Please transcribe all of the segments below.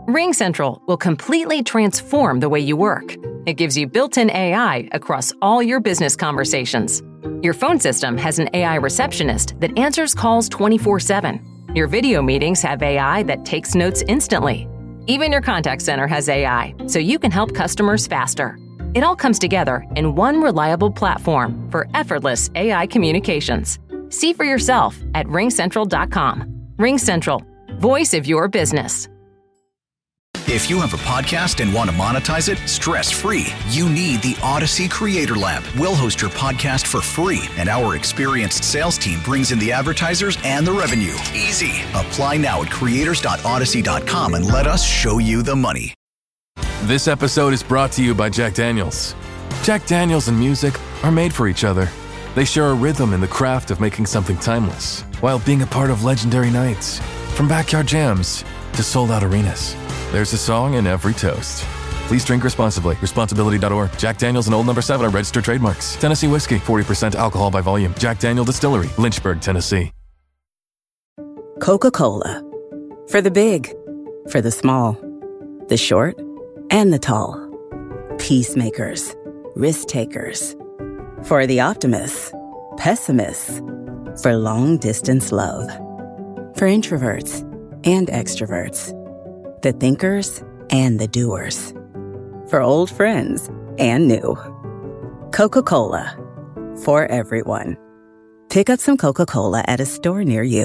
RingCentral will completely transform the way you work. It gives you built-in AI across all your business conversations. Your phone system has an AI receptionist that answers calls 24/7. Your video meetings have AI that takes notes instantly. Even your contact center has AI, so you can help customers faster. It all comes together in one reliable platform for effortless AI communications. See for yourself at ringcentral.com. RingCentral, voice of your business. If you have a podcast and want to monetize it stress-free, you need the Odyssey Creator Lab. We'll host your podcast for free, and our experienced sales team brings in the advertisers and the revenue. Easy. Apply now at creators.odyssey.com and let us show you the money. This episode is brought to you by Jack Daniels. Jack Daniels and music are made for each other. They share a rhythm in the craft of making something timeless, while being a part of legendary nights. From backyard jams to sold-out arenas, there's a song in every toast. Please drink responsibly. Responsibility.org. Jack Daniels and Old No. 7 are registered trademarks. Tennessee whiskey, 40% alcohol by volume. Jack Daniel Distillery, Lynchburg, Tennessee. Coca-Cola. For the big, for the small, the short, and the tall. Peacemakers, risk-takers. For the optimists, pessimists. For long-distance love. For introverts and extroverts. The thinkers and the doers. For old friends and new. Coca-Cola. For everyone. Pick up some Coca-Cola at a store near you.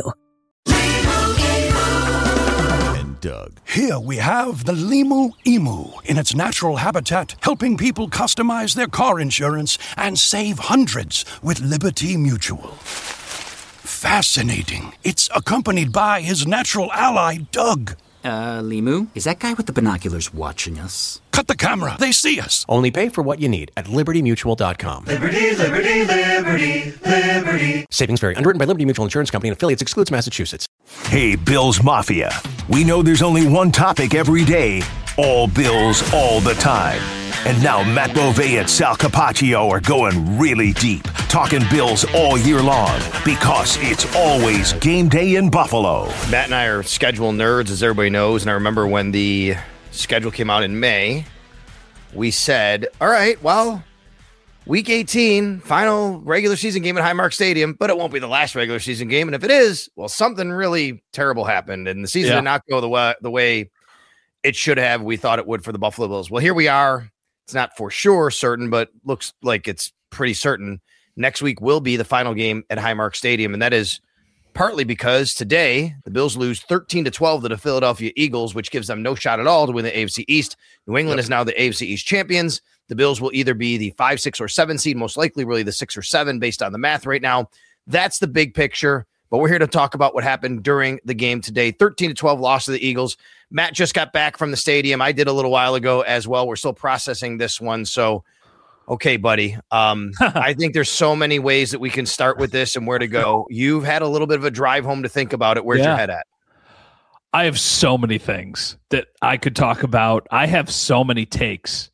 And Doug. Here we have the Limu Emu in its natural habitat, helping people customize their car insurance and save hundreds with Liberty Mutual. Fascinating. It's accompanied by his natural ally, Doug. Limu? Is that guy with the binoculars watching us? Cut the camera. They see us. Only pay for what you need at LibertyMutual.com. Liberty, liberty, liberty, liberty. Savings vary. Underwritten by Liberty Mutual Insurance Company and affiliates. Excludes Massachusetts. Hey, Bills Mafia. We know there's only one topic every day. All Bills, all the time. And now Matt Bove and Sal Capaccio are going really deep, talking Bills all year long, because it's always game day in Buffalo. Matt and I are schedule nerds, as everybody knows, and I remember when the schedule came out in May, we said, all right, well, week 18, final regular season game at Highmark Stadium, but it won't be the last regular season game, and if it is, well, something really terrible happened, and the season did not go the way it should have. We thought it would for the Buffalo Bills. Well, here we are. It's not for sure certain, but looks like it's pretty certain. Next week will be the final game at Highmark Stadium, and that is partly because today the Bills lose 13-12 to the Philadelphia Eagles, which gives them no shot at all to win the AFC East. New England is now the AFC East champions. The Bills will either be the 5, 6, or 7 seed, most likely really the 6 or 7 based on the math right now. That's the big picture, but we're here to talk about what happened during the game today. 13-12 loss to the Eagles. Matt just got back from the stadium. I did a little while ago as well. We're still processing this one. So, okay, buddy. I think there's so many ways that we can start with this and where to go. You've had a little bit of a drive home to think about it. Where's your head at? I have so many things that I could talk about. I have so many takes.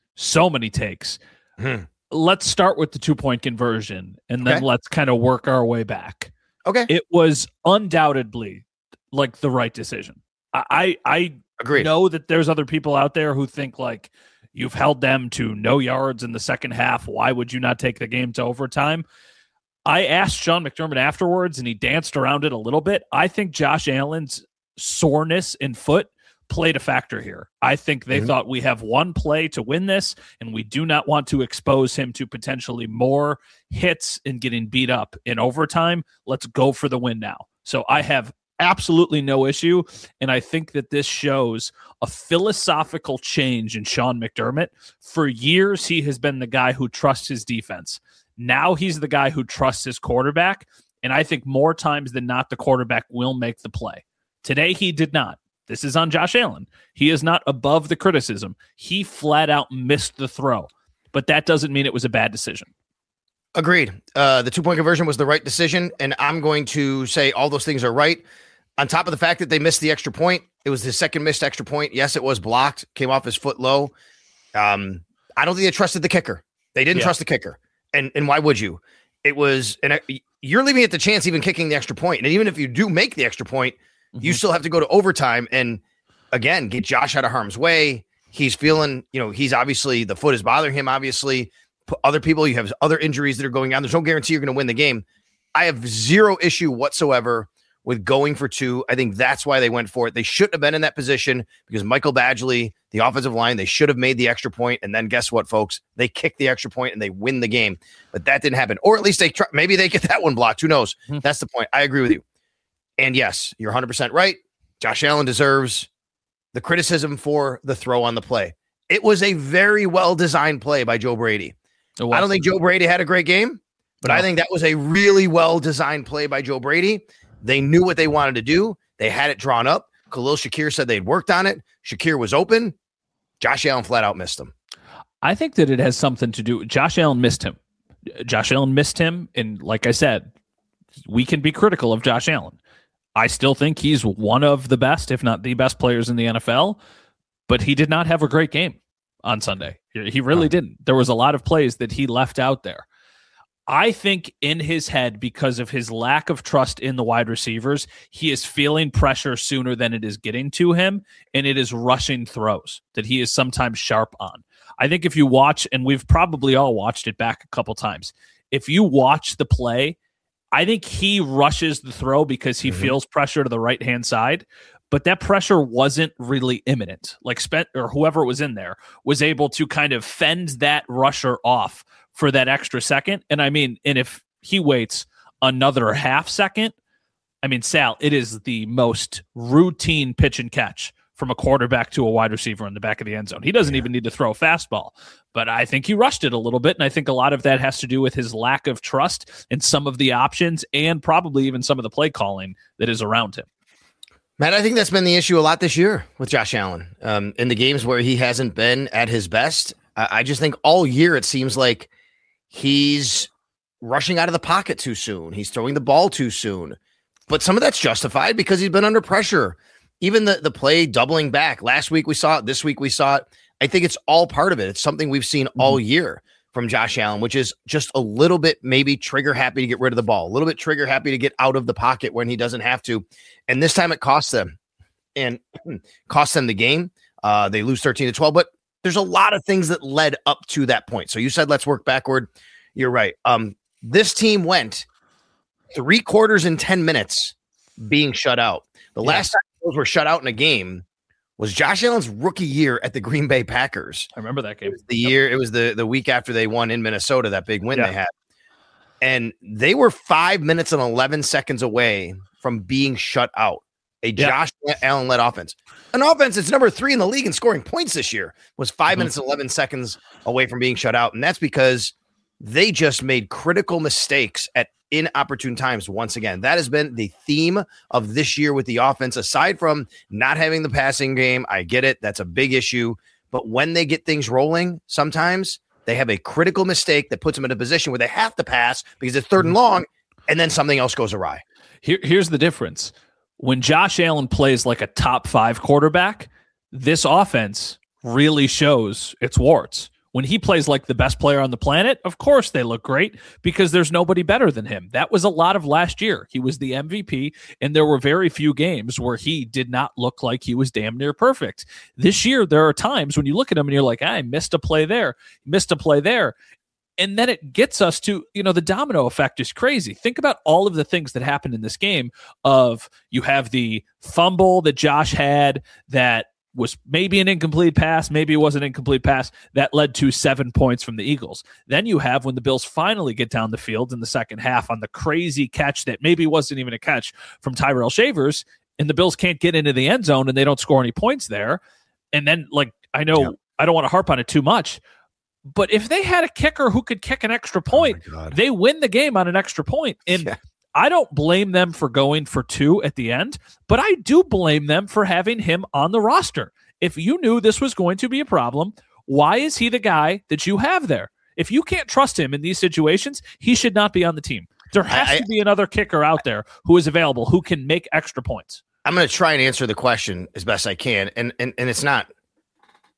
Let's start with the 2-point conversion, and then let's kind of work our way back. Okay. It was undoubtedly like the right decision. I agree. Know that there's other people out there who think like you've held them to no yards in the second half. Why would you not take the game to overtime? I asked Sean McDermott afterwards, and he danced around it a little bit. I think Josh Allen's soreness in foot played a factor here. I think they thought we have one play to win this, and we do not want to expose him to potentially more hits and getting beat up in overtime. Let's go for the win now. So I have absolutely no issue, and I think that this shows a philosophical change in Sean McDermott. For years, he has been the guy who trusts his defense. Now he's the guy who trusts his quarterback, and I think more times than not, the quarterback will make the play. Today, he did not. This is on Josh Allen. He is not above the criticism. He flat out missed the throw, but that doesn't mean it was a bad decision. Agreed. The 2-point conversion was the right decision, and I'm going to say all those things are right. On top of the fact that they missed the extra point, it was the second missed extra point. Yes, it was blocked, came off his foot low. I don't think they trusted the kicker. They didn't trust the kicker. And why would you? It was, and you're leaving it the chance even kicking the extra point. And even if you do make the extra point, you still have to go to overtime. And again, get Josh out of harm's way. He's feeling, he's obviously, the foot is bothering him, obviously. Other people, you have other injuries that are going on. There's no guarantee you're going to win the game. I have zero issue whatsoever with going for 2. I think that's why they went for it. They shouldn't have been in that position because Michael Badgley, the offensive line, they should have made the extra point. And then guess what, folks? They kick the extra point and they win the game. But that didn't happen. Or at least maybe they get that one blocked. Who knows? That's the point. I agree with you. And yes, you're 100% right. Josh Allen deserves the criticism for the throw on the play. It was a very well-designed play by Joe Brady. I don't think Joe Brady had a great game, but I think that was a really well-designed play by Joe Brady. They knew what they wanted to do. They had it drawn up. Khalil Shakir said they'd worked on it. Shakir was open. Josh Allen flat out missed him. I think that it has something to do. Josh Allen missed him. And like I said, we can be critical of Josh Allen. I still think he's one of the best, if not the best players in the NFL, but he did not have a great game on Sunday. He really didn't. There was a lot of plays that he left out there. I think in his head, because of his lack of trust in the wide receivers, he is feeling pressure sooner than it is getting to him, and it is rushing throws that he is sometimes sharp on. I think if you watch, and we've probably all watched it back a couple times, if you watch the play, I think he rushes the throw because he feels pressure to the right-hand side, but that pressure wasn't really imminent. Like Spence or whoever was in there was able to kind of fend that rusher off for that extra second. And if he waits another half second, Sal, it is the most routine pitch and catch from a quarterback to a wide receiver in the back of the end zone. He doesn't even need to throw a fastball, but I think he rushed it a little bit. And I think a lot of that has to do with his lack of trust in some of the options and probably even some of the play calling that is around him. Matt, I think that's been the issue a lot this year with Josh Allen. In the games where he hasn't been at his best, I just think all year it seems like he's rushing out of the pocket too soon. He's throwing the ball too soon. But some of that's justified because he's been under pressure. Even the play doubling back. Last week we saw it. This week we saw it. I think it's all part of it. It's something we've seen all year from Josh Allen, which is just a little bit maybe trigger happy to get rid of the ball, a little bit trigger happy to get out of the pocket when he doesn't have to. And this time it cost them and cost them the game. They lose 13-12, but there's a lot of things that led up to that point. So you said, let's work backward. You're right. This team went 3 quarters and 10 minutes being shut out. The last time those were shut out in a game was Josh Allen's rookie year at the Green Bay Packers. I remember that game. It was the week after they won in Minnesota, that big win they had. And they were 5 minutes and 11 seconds away from being shut out. A Josh Allen-led offense. An offense that's number 3 in the league in scoring points this year was 5 minutes and 11 seconds away from being shut out. And that's because they just made critical mistakes at inopportune times once again. That has been the theme of this year with the offense, aside from not having the passing game. I get it. That's a big issue. But when they get things rolling, sometimes they have a critical mistake that puts them in a position where they have to pass because it's 3rd and long, and then something else goes awry. Here's the difference. When Josh Allen plays like a top 5 quarterback, this offense really shows its warts. When he plays like the best player on the planet, of course they look great because there's nobody better than him. That was a lot of last year. He was the MVP, and there were very few games where he did not look like he was damn near perfect. This year, there are times when you look at him and you're like, I missed a play there, missed a play there. And then it gets us to, the domino effect is crazy. Think about all of the things that happened in this game of you have the fumble that Josh had that was maybe an incomplete pass, maybe it was an incomplete pass, that led to 7 points from the Eagles. Then you have when the Bills finally get down the field in the second half on the crazy catch that maybe wasn't even a catch from Tyrell Shavers, and the Bills can't get into the end zone and they don't score any points there. And then, I know I don't want to harp on it too much, but if they had a kicker who could kick an extra point, they win the game on an extra point. And I don't blame them for going for 2 at the end, but I do blame them for having him on the roster. If you knew this was going to be a problem, why is he the guy that you have there? If you can't trust him in these situations, he should not be on the team. There has to be another kicker out there who is available, who can make extra points. I'm going to try and answer the question as best I can. And it's not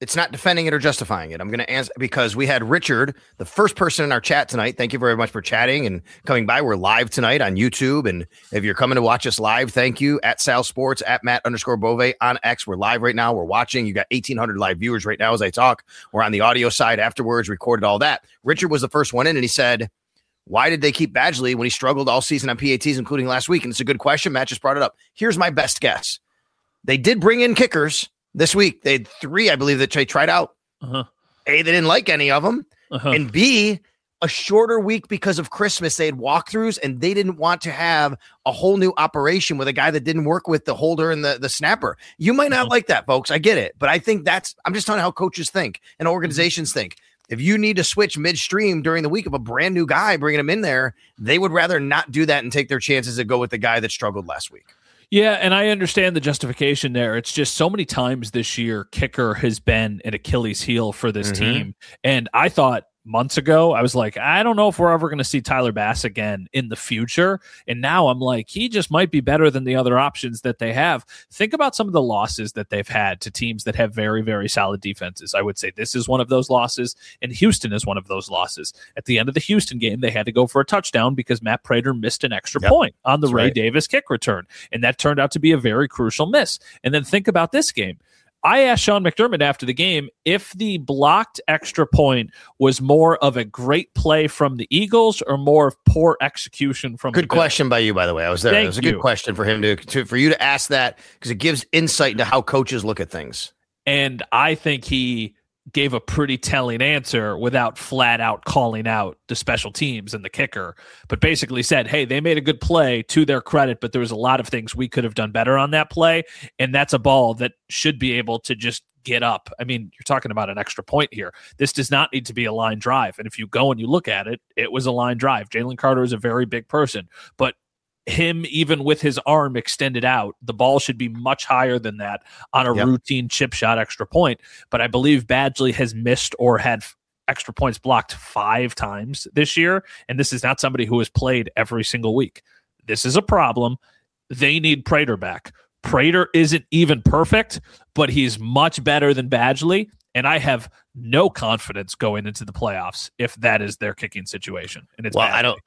It's not defending it or justifying it. I'm going to answer because we had Richard, the first person in our chat tonight. Thank you very much for chatting and coming by. We're live tonight on YouTube. And if you're coming to watch us live, thank you at Sal Sports, at Matt_Bove on X. We're live right now. We're watching. You got 1,800 live viewers right now as I talk. We're on the audio side afterwards, recorded all that. Richard was the first one in and he said, why did they keep Badgley when he struggled all season on PATs, including last week? And it's a good question. Matt just brought it up. Here's my best guess. They did bring in kickers this week. They had 3, I believe, that they tried out. A, they didn't like any of them. And B, a shorter week because of Christmas. They had walkthroughs, and they didn't want to have a whole new operation with a guy that didn't work with the holder and the snapper. You might not like that, folks. I get it. But I think I'm just telling you how coaches think and organizations think. If you need to switch midstream during the week of a brand new guy, bringing him in there, they would rather not do that and take their chances and go with the guy that struggled last week. Yeah, and I understand the justification there. It's just so many times this year, kicker has been an Achilles heel for this team. And I thought months ago, I was like, I don't know if we're ever going to see Tyler Bass again in the future. And now I'm like, he just might be better than the other options that they have. Think about some of the losses that they've had to teams that have very, very solid defenses. I would say this is one of those losses, and Houston is one of those losses. At the end of the Houston game, they had to go for a touchdown because Matt Prater missed an extra point on the Ray Davis kick return. And that turned out to be a very crucial miss. And then think about this game. I asked Sean McDermott after the game if the blocked extra point was more of a great play from the Eagles or more of poor execution from Good question by you, by the way. I was there. It was a good question for him for you to ask that because it gives insight into how coaches look at things. And I think he gave a pretty telling answer without flat out calling out the special teams and the kicker, but basically said, hey, they made a good play to their credit, but there was a lot of things we could have done better on that play. And that's a ball that should be able to just get up. I mean, you're talking about an extra point here. This does not need to be a line drive. And if you go and you look at it, it was a line drive. Jalen Carter is a very big person, but him, even with his arm extended out, the ball should be much higher than that on a routine chip shot extra point. But I believe Badgley has missed or had extra points blocked 5 times this year. And this is not somebody who has played every single week. This is a problem. They need Prater back. Prater isn't even perfect, but he's much better than Badgley. And I have no confidence going into the playoffs if that is their kicking situation. And it's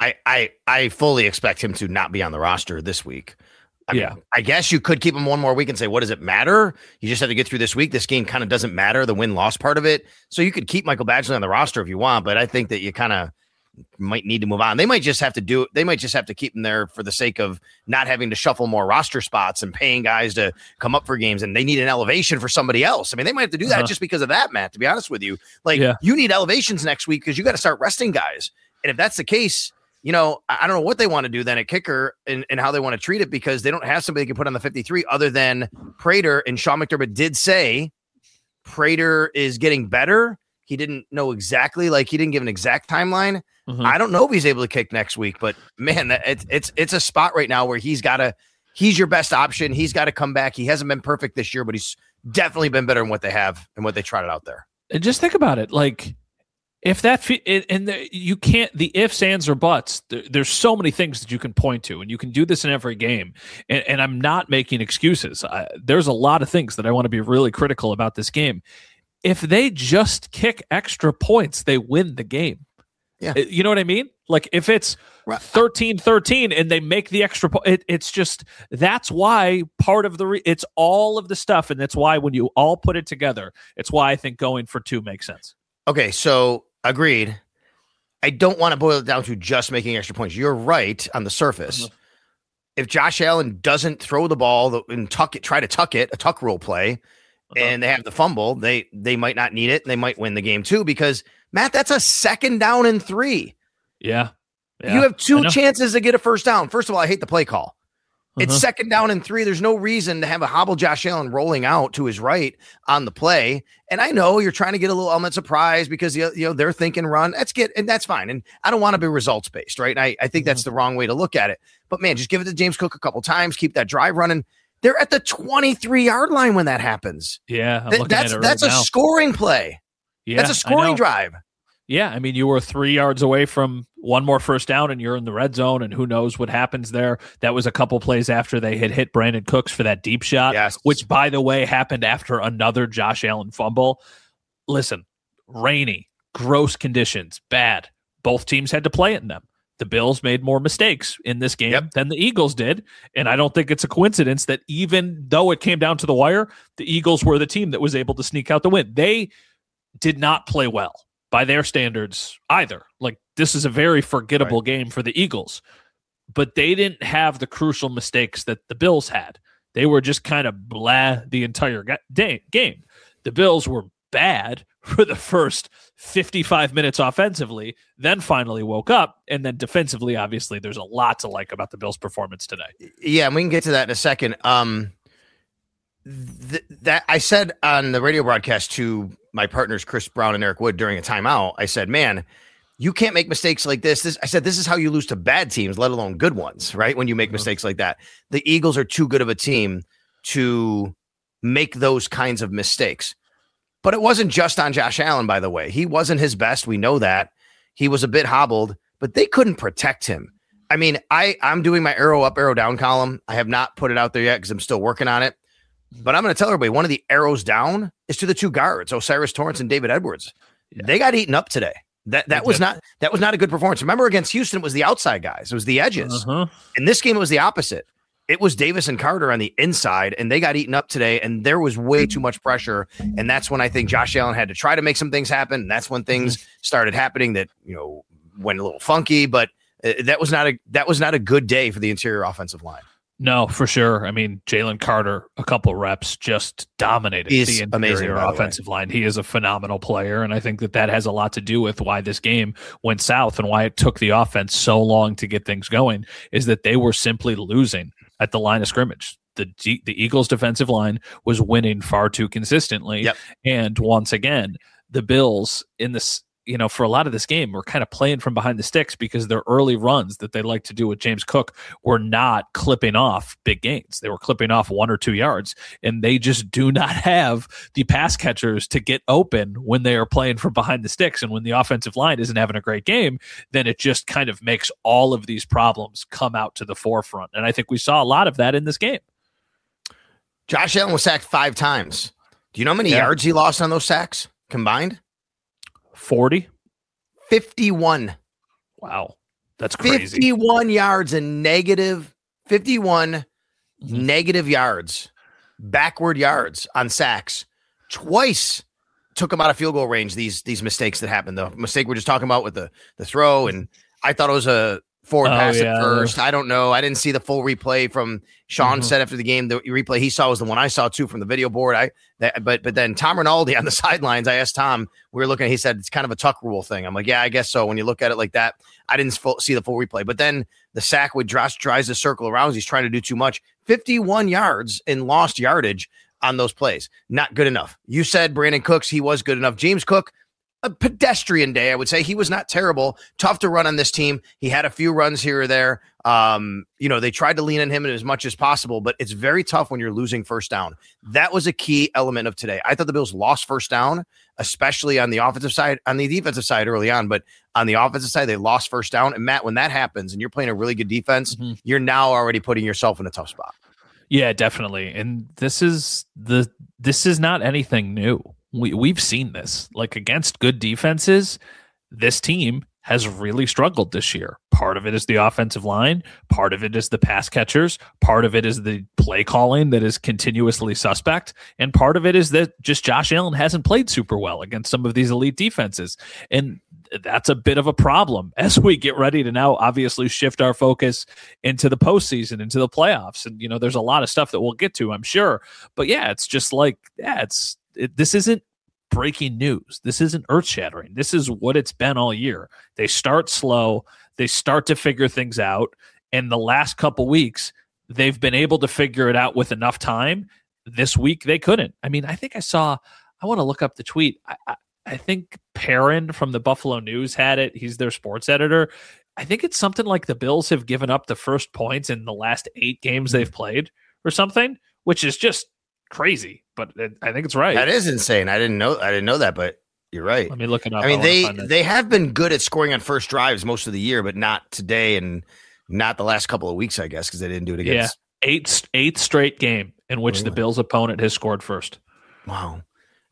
I fully expect him to not be on the roster this week. I mean, I guess you could keep him one more week and say, what does it matter? You just have to get through this week. This game kind of doesn't matter, the win-loss part of it. So you could keep Michael Badgley on the roster if you want, but I think that you kind of might need to move on. They might just have to do it. They might just have to keep him there for the sake of not having to shuffle more roster spots and paying guys to come up for games. And they need an elevation for somebody else. I mean, they might have to do that just because of that, Matt, to be honest with you. You need elevations next week because you got to start resting guys. And if that's the case, I don't know what they want to do then at kicker and how they want to treat it because they don't have somebody they can put on the 53 other than Prater. And Sean McDermott did say Prater is getting better. He didn't know exactly, he didn't give an exact timeline. I don't know if he's able to kick next week, but man, it's a spot right now where he's your best option. He's got to come back. He hasn't been perfect this year, but he's definitely been better than what they have and what they tried out there. And just think about it. If that, you can't, the ifs, ands, or buts, there's so many things that you can point to, and you can do this in every game. And I'm not making excuses. There's a lot of things that I want to be really critical about this game. If they just kick extra points, they win the game. Yeah. You know what I mean? If it's 13-13 and they make the extra point, it's just, that's why part of it's all of the stuff. And that's why when you all put it together, it's why I think going for 2 makes sense. Okay. So agreed. I don't want to boil it down to just making extra points. You're right on the surface. If Josh Allen doesn't throw the ball and try to tuck it, a tuck rule play, and they have the fumble, they might not need it. And they might win the game too, because Matt, that's a 2nd down and 3. Yeah. You have 2 chances to get a first down. First of all, I hate the play call. It's 2nd down and 3. There's no reason to have a hobble Josh Allen rolling out to his right on the play. And I know you're trying to get a little element surprise because they're thinking run. And that's fine. And I don't want to be results based, right? And I think that's the wrong way to look at it. But man, just give it to James Cook a couple times, keep that drive running. They're at the 23-yard line when that happens. Yeah, that's a scoring play. Yeah, that's a scoring drive. Yeah, I mean, you were 3 yards away from one more first down, and you're in the red zone, and who knows what happens there. That was a couple plays after they had hit Brandon Cooks for that deep shot, which, by the way, happened after another Josh Allen fumble. listen, rainy, gross conditions, bad. Both teams had to play in them. The Bills made more mistakes in this game than the Eagles did. And I don't think it's a coincidence that even though it came down to the wire, the Eagles were the team that was able to sneak out the win. They did not play well by their standards either. Like, this is a very forgettable game for the Eagles, but they didn't have the crucial mistakes that the Bills had. They were just kind of blah the entire game. The Bills were bad for the first 55 minutes offensively, then finally woke up, and then defensively, obviously, there's a lot to like about the Bills' performance today. Yeah, and we can get to that in a second. That I said on the radio broadcast to my partners Chris Brown and Eric Wood during a timeout, I said, man, you can't make mistakes like this. I said, this is how you lose to bad teams, let alone good ones, right? When you make mistakes like that. The Eagles are too good of a team to make those kinds of mistakes. But it wasn't just on Josh Allen, by the way. He wasn't his best. We know that. He was a bit hobbled, but they couldn't protect him. I mean, I'm doing my arrow up, arrow down column. I have not put it out there yet because I'm still working on it. But I'm going to tell everybody, one of the arrows down is to the two guards, Osiris Torrance and David Edwards. Yeah. They got eaten up today. That was not a good performance. Remember, against Houston, it was the outside guys. It was the edges. In this game, it was the opposite. It was Davis and Carter on the inside, and they got eaten up today, and there was way too much pressure. And that's when I think Josh Allen had to try to make some things happen. And that's when things started happening that, went a little funky. But that was not a good day for the interior offensive line. No, for sure. I mean, Jalen Carter, a couple reps, just dominated the interior offensive line. He is a phenomenal player, and I think that has a lot to do with why this game went south and why it took the offense so long to get things going, is that they were simply losing at the line of scrimmage. The Eagles' defensive line was winning far too consistently. And once again, the Bills in this, for a lot of this game, were kind of playing from behind the sticks because their early runs that they like to do with James Cook were not clipping off big gains. They were clipping off 1 or 2 yards, and they just do not have the pass catchers to get open when they are playing from behind the sticks. And when the offensive line isn't having a great game, then it just kind of makes all of these problems come out to the forefront. And I think we saw a lot of that in this game. Josh Allen was sacked 5 times. Do you know how many yards he lost on those sacks combined? 40? 51. Wow. That's crazy. 51 yards and negative 51 negative yards, backward yards on sacks. Twice took him out of field goal range, these mistakes that happened. The mistake we're just talking about with the throw, and I thought it was a forward pass at first. I don't know. I didn't see the full replay from Sean said after the game. The replay he saw was the one I saw too from the video board. But then Tom Rinaldi on the sidelines, I asked Tom, we were looking, he said it's kind of a tuck rule thing. I'm like, yeah, I guess so. When you look at it like that, I didn't see the full replay. But then the sack with Josh tries to circle around. He's trying to do too much. 51 yards in lost yardage on those plays. Not good enough. You said Brandon Cooks, he was good enough. James Cook, a pedestrian day, I would say. He was not terrible. Tough to run on this team. He had a few runs here or there. They tried to lean on him as much as possible, but it's very tough when you're losing first down. That was a key element of today. I thought the Bills lost first down, especially on the offensive side, on the defensive side early on, but on the offensive side, they lost first down. And Matt, when that happens and you're playing a really good defense, you're now already putting yourself in a tough spot. Yeah, definitely. And this is not anything new. We've seen this, like, against good defenses. This team has really struggled this year. Part of it is the offensive line. Part of it is the pass catchers. Part of it is the play calling that is continuously suspect. And part of it is that just Josh Allen hasn't played super well against some of these elite defenses. And that's a bit of a problem as we get ready to now obviously shift our focus into the postseason, into the playoffs. And, there's a lot of stuff that we'll get to, I'm sure. But yeah, it's just like, this isn't breaking news. This isn't earth-shattering. This is what it's been all year. They start slow. They start to figure things out. And the last couple weeks, they've been able to figure it out with enough time. This week, they couldn't. I mean, I want to look up the tweet. I think Perrin from the Buffalo News had it. He's their sports editor. I think it's something like the Bills have given up the first points in the last 8 games they've played or something, which is just crazy, but I think it's right. That is insane. I didn't know that, but you're right. Let me look it up. I mean, they have been good at scoring on first drives most of the year, but not today and not the last couple of weeks, I guess, because they didn't do it against. Yeah, eighth straight game in which the Bills' opponent has scored first. Wow.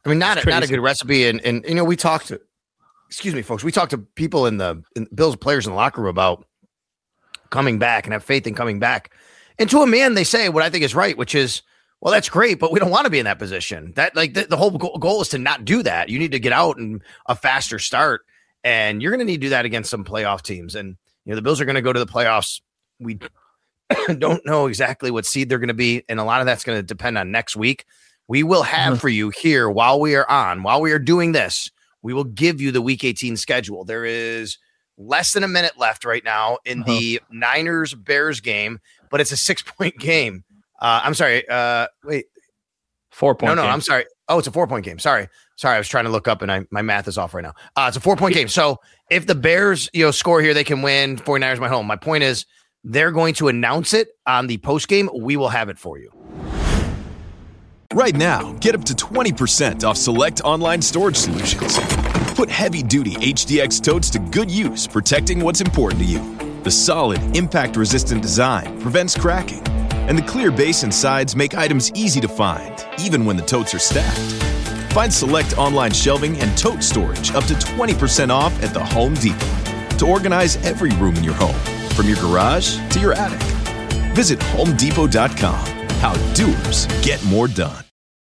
I mean, not a good recipe. And you know, we talked to, excuse me, folks, we talked to people in Bills players in the locker room about coming back and have faith in coming back. And to a man, they say what I think is right, which is, well, that's great, but we don't want to be in that position. That like the whole goal is to not do that. You need to get out and a faster start, and you're going to need to do that against some playoff teams. And you know, the Bills are going to go to the playoffs. We don't know exactly what seed they're going to be, and a lot of that's going to depend on next week. We will have for you here while we are doing this, we will give you the Week 18 schedule. There is less than a minute left right now in the Niners-Bears game, but it's a 6-point game. I'm sorry. Wait. 4-point. No, game. I'm sorry. Oh, it's a 4-point game. Sorry. I was trying to look up and my math is off right now. It's a 4-point game. So if the Bears, score here, they can win. 49ers my home. My point is they're going to announce it on the post game. We will have it for you. Right now, get up to 20% off select online storage solutions. Put heavy-duty HDX totes to good use, protecting what's important to you. The solid, impact-resistant design prevents cracking, and the clear base and sides make items easy to find, even when the totes are stacked. Find select online shelving and tote storage up to 20% off at the Home Depot to organize every room in your home, from your garage to your attic. Visit HomeDepot.com. How doers get more done.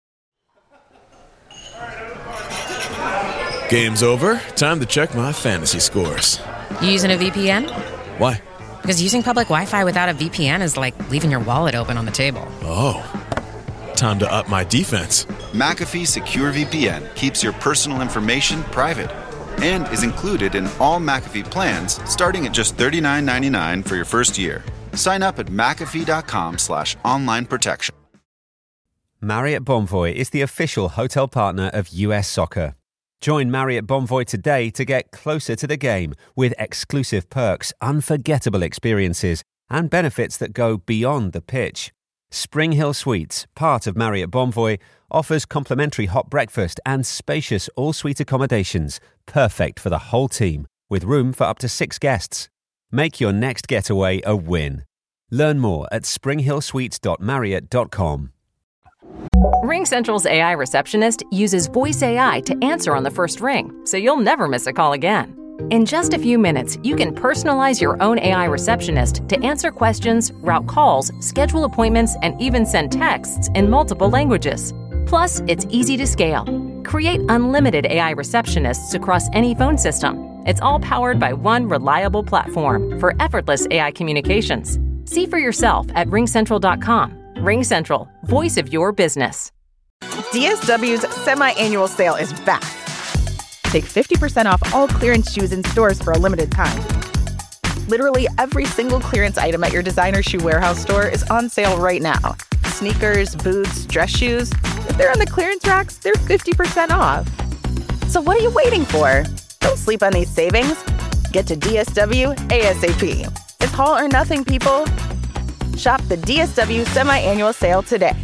Game's over. Time to check my fantasy scores. You using a VPN? Why? Because using public Wi-Fi without a VPN is like leaving your wallet open on the table. Oh. Time to up my defense. McAfee Secure VPN keeps your personal information private and is included in all McAfee plans starting at just $39.99 for your first year. Sign up at McAfee.com/online protection. Marriott Bonvoy is the official hotel partner of US Soccer. Join Marriott Bonvoy today to get closer to the game with exclusive perks, unforgettable experiences, and benefits that go beyond the pitch. Spring Hill Suites, part of Marriott Bonvoy, offers complimentary hot breakfast and spacious all-suite accommodations, perfect for the whole team, with room for up to 6 guests. Make your next getaway a win. Learn more at springhillsuites.marriott.com. RingCentral's AI receptionist uses voice AI to answer on the first ring, so you'll never miss a call again. In just a few minutes, you can personalize your own AI receptionist to answer questions, route calls, schedule appointments, and even send texts in multiple languages. Plus, it's easy to scale. Create unlimited AI receptionists across any phone system. It's all powered by one reliable platform for effortless AI communications. See for yourself at ringcentral.com. RingCentral, voice of your business. DSW's semi-annual sale is back. Take 50% off all clearance shoes in stores for a limited time. Literally every single clearance item at your designer shoe warehouse store is on sale right now. Sneakers, boots, dress shoes. If they're on the clearance racks, they're 50% off. So what are you waiting for? Don't sleep on these savings. Get to DSW ASAP. It's haul or nothing, people. Shop the DSW semi-annual sale today.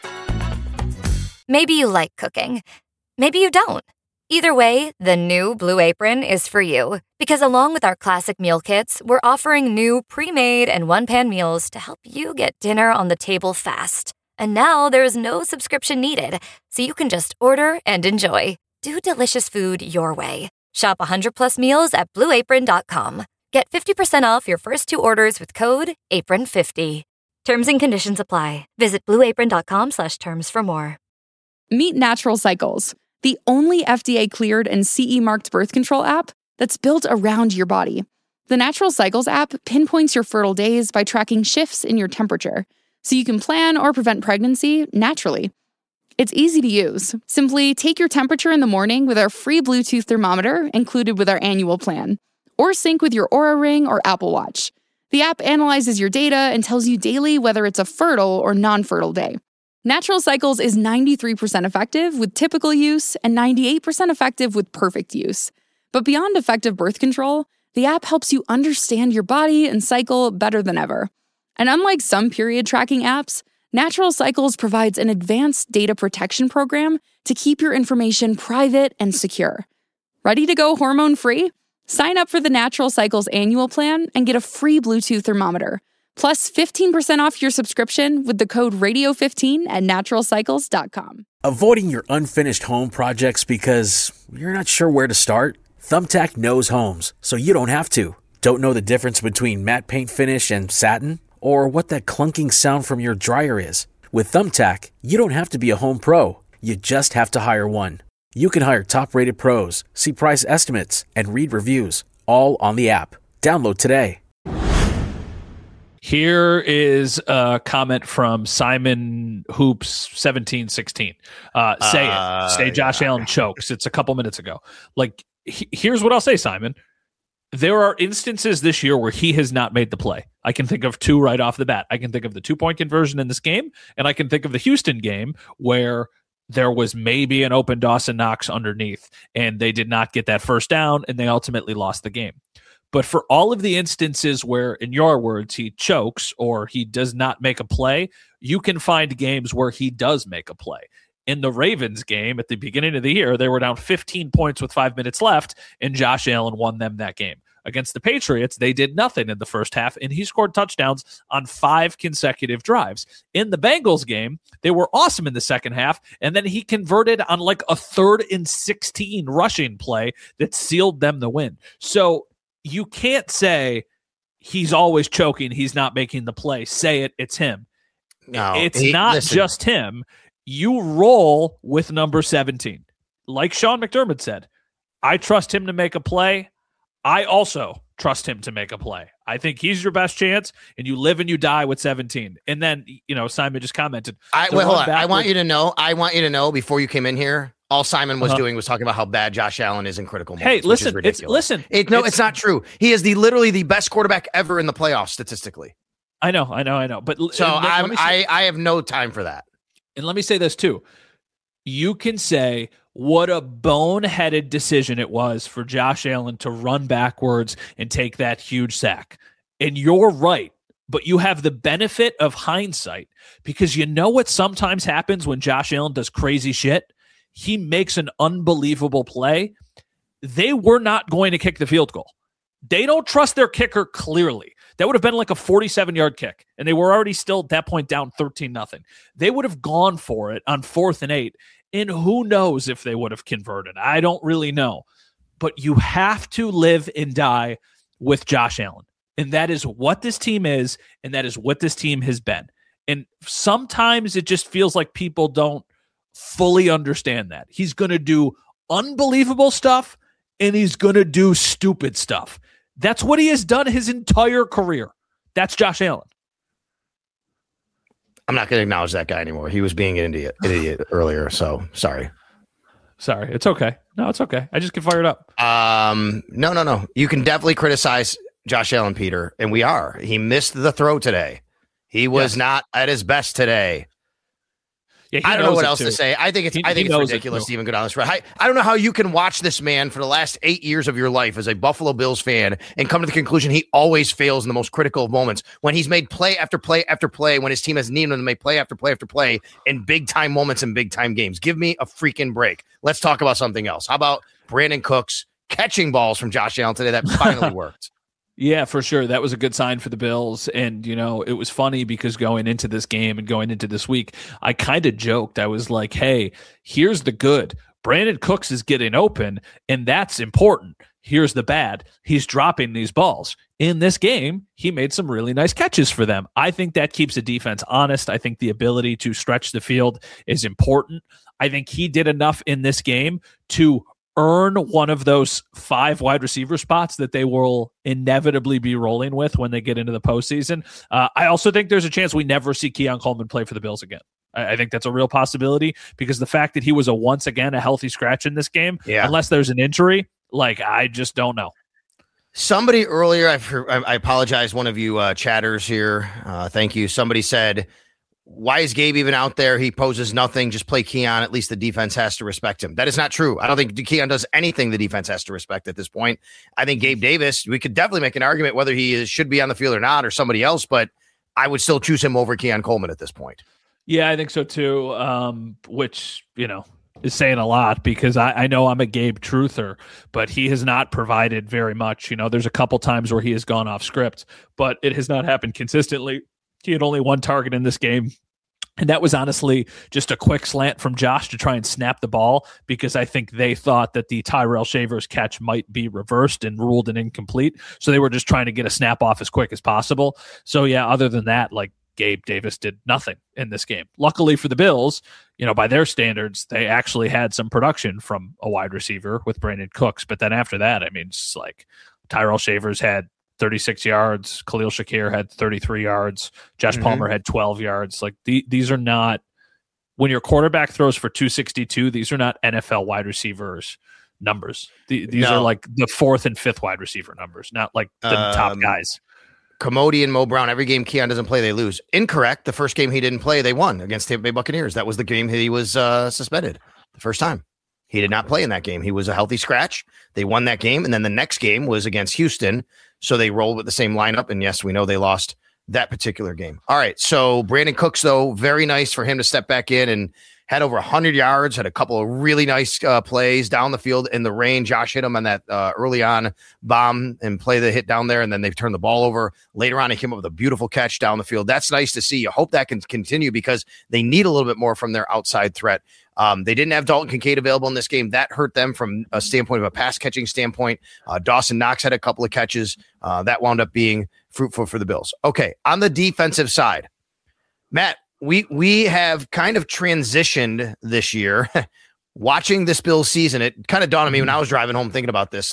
Maybe you like cooking. Maybe you don't. Either way, the new Blue Apron is for you. Because along with our classic meal kits, we're offering new pre-made and one-pan meals to help you get dinner on the table fast. And now there's no subscription needed, so you can just order and enjoy. Do delicious food your way. Shop 100+ meals at BlueApron.com. Get 50% off your first 2 orders with code APRON50. Terms and conditions apply. Visit BlueApron.com/terms for more. Meet Natural Cycles, the only FDA-cleared and CE-marked birth control app that's built around your body. The Natural Cycles app pinpoints your fertile days by tracking shifts in your temperature, so you can plan or prevent pregnancy naturally. It's easy to use. Simply take your temperature in the morning with our free Bluetooth thermometer included with our annual plan, or sync with your Oura Ring or Apple Watch. The app analyzes your data and tells you daily whether it's a fertile or non-fertile day. Natural Cycles is 93% effective with typical use and 98% effective with perfect use. But beyond effective birth control, the app helps you understand your body and cycle better than ever. And unlike some period tracking apps, Natural Cycles provides an advanced data protection program to keep your information private and secure. Ready to go hormone-free? Sign up for the Natural Cycles annual plan and get a free Bluetooth thermometer. Plus 15% off your subscription with the code radio15 at naturalcycles.com. Avoiding your unfinished home projects because you're not sure where to start? Thumbtack knows homes, so you don't have to. Don't know the difference between matte paint finish and satin? Or what that clunking sound from your dryer is? With Thumbtack, you don't have to be a home pro. You just have to hire one. You can hire top-rated pros, see price estimates, and read reviews, all on the app. Download today. Here is a comment from Simon Hoops 1716. Say Josh Allen chokes. It's a couple minutes ago. Here's what I'll say, Simon. There are instances this year where he has not made the play. I can think of two right off the bat. I can think of the 2-point conversion in this game, and I can think of the Houston game where there was maybe an open Dawson Knox underneath, and they did not get that first down, and they ultimately lost the game. But for all of the instances where, in your words, he chokes or he does not make a play, you can find games where he does make a play. In the Ravens game at the beginning of the year, they were down 15 points with 5 minutes left, and Josh Allen won them that game. Against the Patriots, they did nothing in the first half, and he scored touchdowns on 5 consecutive drives. In the Bengals game, they were awesome in the second half, and then he converted on a 3rd and 16 rushing play that sealed them the win. So you can't say he's always choking, he's not making the play. Say it, it's him. No, it's not just him. You roll with number 17. Like Sean McDermott said, I trust him to make a play. I also trust him to make a play. I think he's your best chance, and you live and you die with 17. And then, Simon just commented. Hold on. I want you to know before you came in here, all Simon was doing was talking about how bad Josh Allen is in critical moments. Hey, listen, it's not true. He is literally the best quarterback ever in the playoffs statistically. I know. But so I have no time for that. And let me say this too. You can say what a boneheaded decision it was for Josh Allen to run backwards and take that huge sack. And you're right, but you have the benefit of hindsight because you know what sometimes happens when Josh Allen does crazy shit? He makes an unbelievable play. They were not going to kick the field goal. They don't trust their kicker clearly. That would have been like a 47-yard kick, and they were already still at that point down 13-0. They would have gone for it on 4th and 8, and who knows if they would have converted. I don't really know. But you have to live and die with Josh Allen, and that is what this team is, and that is what this team has been. And sometimes it just feels like people don't fully understand that. He's going to do unbelievable stuff, and he's going to do stupid stuff. That's what he has done his entire career. That's Josh Allen. I'm not going to acknowledge that guy anymore. He was being an idiot earlier, so sorry. Sorry. It's okay. No, it's okay. I just get fired up. No. You can definitely criticize Josh Allen, Peter, and we are. He missed the throw today. He was not at his best today. Yeah, I don't know what else to say. I think it's ridiculous to even go down this road. I don't know how you can watch this man for the last 8 years of your life as a Buffalo Bills fan and come to the conclusion he always fails in the most critical of moments when he's made play after play after play, when his team has needed him to make play after play after play in big time moments and big time games. Give me a freaking break. Let's talk about something else. How about Brandon Cooks catching balls from Josh Allen today that finally worked? Yeah, for sure. That was a good sign for the Bills. And, it was funny because going into this game and going into this week, I kind of joked. I was like, hey, here's the good. Brandon Cooks is getting open, and that's important. Here's the bad. He's dropping these balls. In this game, he made some really nice catches for them. I think that keeps the defense honest. I think the ability to stretch the field is important. I think he did enough in this game to earn one of those 5 wide receiver spots that they will inevitably be rolling with when they get into the postseason. I also think there's a chance we never see Keon Coleman play for the Bills again. I think that's a real possibility because the fact that he was once again a healthy scratch in this game, unless there's an injury, I just don't know. Somebody earlier, I apologize, one of you chatters here, thank you. Somebody said, why is Gabe even out there? He poses nothing. Just play Keon. At least the defense has to respect him. That is not true. I don't think Keon does anything the defense has to respect at this point. I think Gabe Davis, we could definitely make an argument whether he should be on the field or not or somebody else, but I would still choose him over Keon Coleman at this point. Yeah, I think so too. Which, is saying a lot, because I know I'm a Gabe truther, but he has not provided very much. There's a couple times where he has gone off script, but it has not happened consistently. He had only one target in this game, and that was honestly just a quick slant from Josh to try and snap the ball, because I think they thought that the Tyrell Shavers catch might be reversed and ruled an incomplete. So they were just trying to get a snap off as quick as possible. So yeah, other than that, Gabe Davis did nothing in this game. Luckily for the Bills, by their standards, they actually had some production from a wide receiver with Brandon Cooks. But then after that, it's Tyrell Shavers had 36 yards. Khalil Shakir had 33 yards. Josh Palmer had 12 yards. These are not, when your quarterback throws for 262, these are not NFL wide receivers numbers. These are the fourth and fifth wide receiver numbers, not the top guys. Commodity and Mo Brown, every game Keon doesn't play, they lose. Incorrect. The first game he didn't play, they won against Tampa Bay Buccaneers. That was the game he was suspended the first time. He did not play in that game. He was a healthy scratch. They won that game, and then the next game was against Houston, so they rolled with the same lineup, and yes, we know they lost that particular game. All right, so Brandon Cooks, though, very nice for him to step back in and had over 100 yards, had a couple of really nice plays down the field in the rain. Josh hit him on that early on bomb and play the hit down there, and then they've turned the ball over. Later on, he came up with a beautiful catch down the field. That's nice to see. You hope that can continue, because they need a little bit more from their outside threat. They didn't have Dalton Kincaid available in this game. That hurt them from a standpoint of a pass-catching standpoint. Dawson Knox had a couple of catches. That wound up being fruitful for the Bills. Okay, on the defensive side, Matt, we have kind of transitioned this year. Watching this Bills season, it kind of dawned on me when I was driving home thinking about this.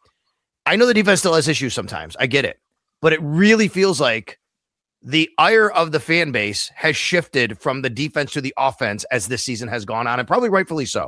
I know the defense still has issues sometimes. I get it. But it really feels like the ire of the fan base has shifted from the defense to the offense as this season has gone on, and probably rightfully so.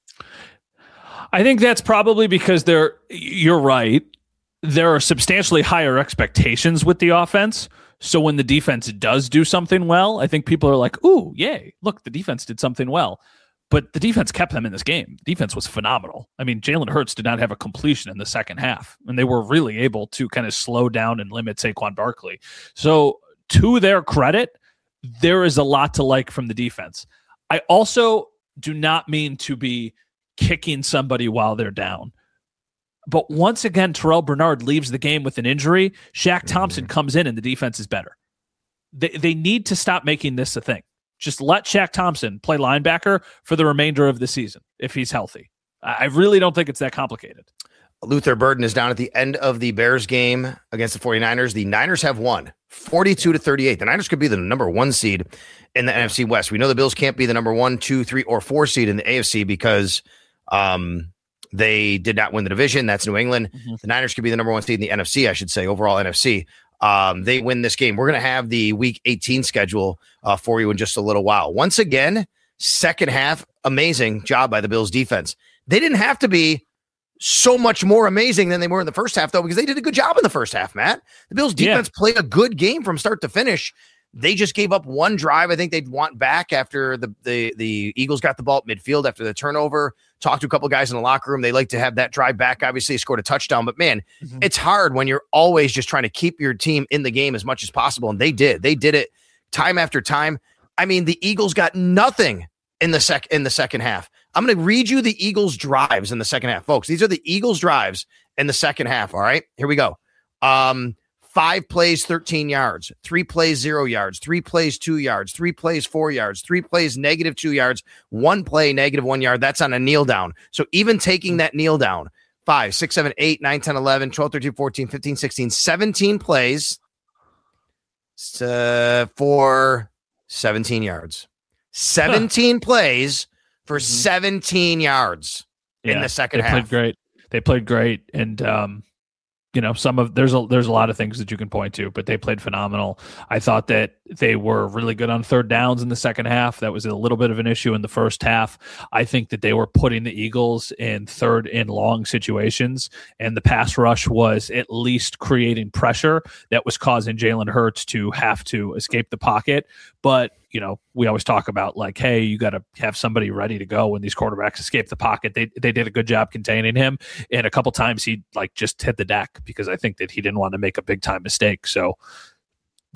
I think that's probably because you're right. There are substantially higher expectations with the offense. So when the defense does do something well, I think people are like, ooh, yay, look, the defense did something well. But the defense kept them in this game. The defense was phenomenal. Jalen Hurts did not have a completion in the second half, and they were really able to kind of slow down and limit Saquon Barkley. So to their credit, there is a lot to like from the defense. I also do not mean to be kicking somebody while they're down. But once again, Terrell Bernard leaves the game with an injury. Shaq Thompson comes in and the defense is better. They need to stop making this a thing. Just let Shaq Thompson play linebacker for the remainder of the season if he's healthy. I really don't think it's that complicated. Luther Burden is down at the end of the Bears game against the 49ers. The Niners have won 42-38. The Niners could be the number 1 seed in the NFC West. We know the Bills can't be the number 1, 2, 3, or 4 seed in the AFC because they did not win the division. That's New England. The Niners could be the number 1 seed in the NFC, I should say, overall NFC. They win this game. We're going to have the Week 18 schedule for you in just a little while. Once again, second half, amazing job by the Bills defense. They didn't have to be so much more amazing than they were in the first half, though, because they did a good job in the first half, Matt. The Bills defense played a good game from start to finish. They just gave up one drive I think they'd want back after the Eagles got the ball at midfield after the turnover. Talked to a couple guys in the locker room. They like to have that drive back. Obviously, they scored a touchdown. But, man, it's hard when you're always just trying to keep your team in the game as much as possible. And they did. They did it time after time. The Eagles got nothing in the second half. I'm going to read you the Eagles' drives in the second half, folks. These are the Eagles' drives in the second half, all right? Here we go. 5 plays, 13 yards. 3 plays, 0 yards. 3 plays, 2 yards. 3 plays, 4 yards. 3 plays, -2 yards. 1 play, -1 yard. That's on a kneel down. So even taking that kneel down, 5, 6, 7, 8, 9, 10, 11, 12, 13, 14, 15, 16, 17 plays for 17 yards. 17 plays for 17 yards in the second half. They played great. And, there's a lot of things that you can point to, but they played phenomenal. I thought that they were really good on third downs in the second half. That was a little bit of an issue in the first half. I think that they were putting the Eagles in third and long situations, and the pass rush was at least creating pressure that was causing Jalen Hurts to have to escape the pocket. But we always talk about hey, you got to have somebody ready to go when these quarterbacks escape the pocket. They did a good job containing him, and a couple times he just hit the deck because I think that he didn't want to make a big time mistake. So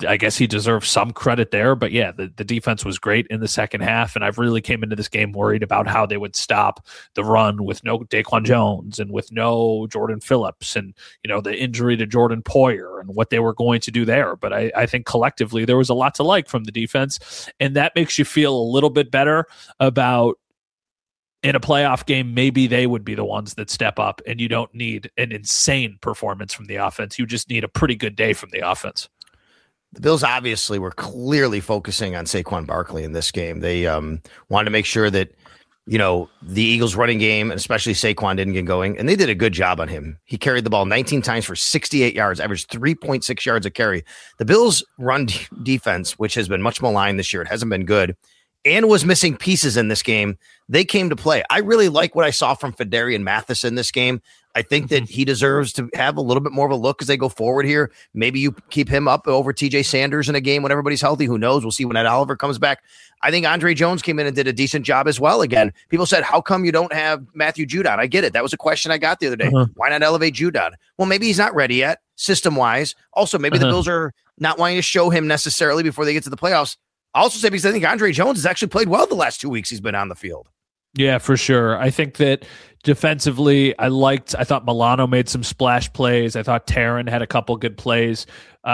I guess he deserves some credit there. But yeah, the defense was great in the second half, and I've really came into this game worried about how they would stop the run with no Daquan Jones and with no Jordan Phillips, and the injury to Jordan Poyer and what they were going to do there. But I think collectively there was a lot to like from the defense, and that makes you feel a little bit better about, in a playoff game, maybe they would be the ones that step up, and you don't need an insane performance from the offense. You just need a pretty good day from the offense. The Bills obviously were clearly focusing on Saquon Barkley in this game. They wanted to make sure that, the Eagles running game, and especially Saquon, didn't get going, and they did a good job on him. He carried the ball 19 times for 68 yards, averaged 3.6 yards a carry. The Bills' run defense, which has been much maligned this year, it hasn't been good, and was missing pieces in this game. They came to play. I really like what I saw from Fedarian Mathis in this game. I think that he deserves to have a little bit more of a look as they go forward here. Maybe you keep him up over TJ Sanders in a game when everybody's healthy. Who knows? We'll see when Ed Oliver comes back. I think Andre Jones came in and did a decent job as well. Again, people said, how come you don't have Matthew Judon? I get it. That was a question I got the other day. Why not elevate Judon? Well, maybe he's not ready yet, system-wise. Also, maybe the Bills are not wanting to show him necessarily before they get to the playoffs. I'll also say because I think Andre Jones has actually played well the last 2 weeks he's been on the field. Yeah, for sure. I think that defensively, I thought Milano made some splash plays. I thought Taron had a couple good plays.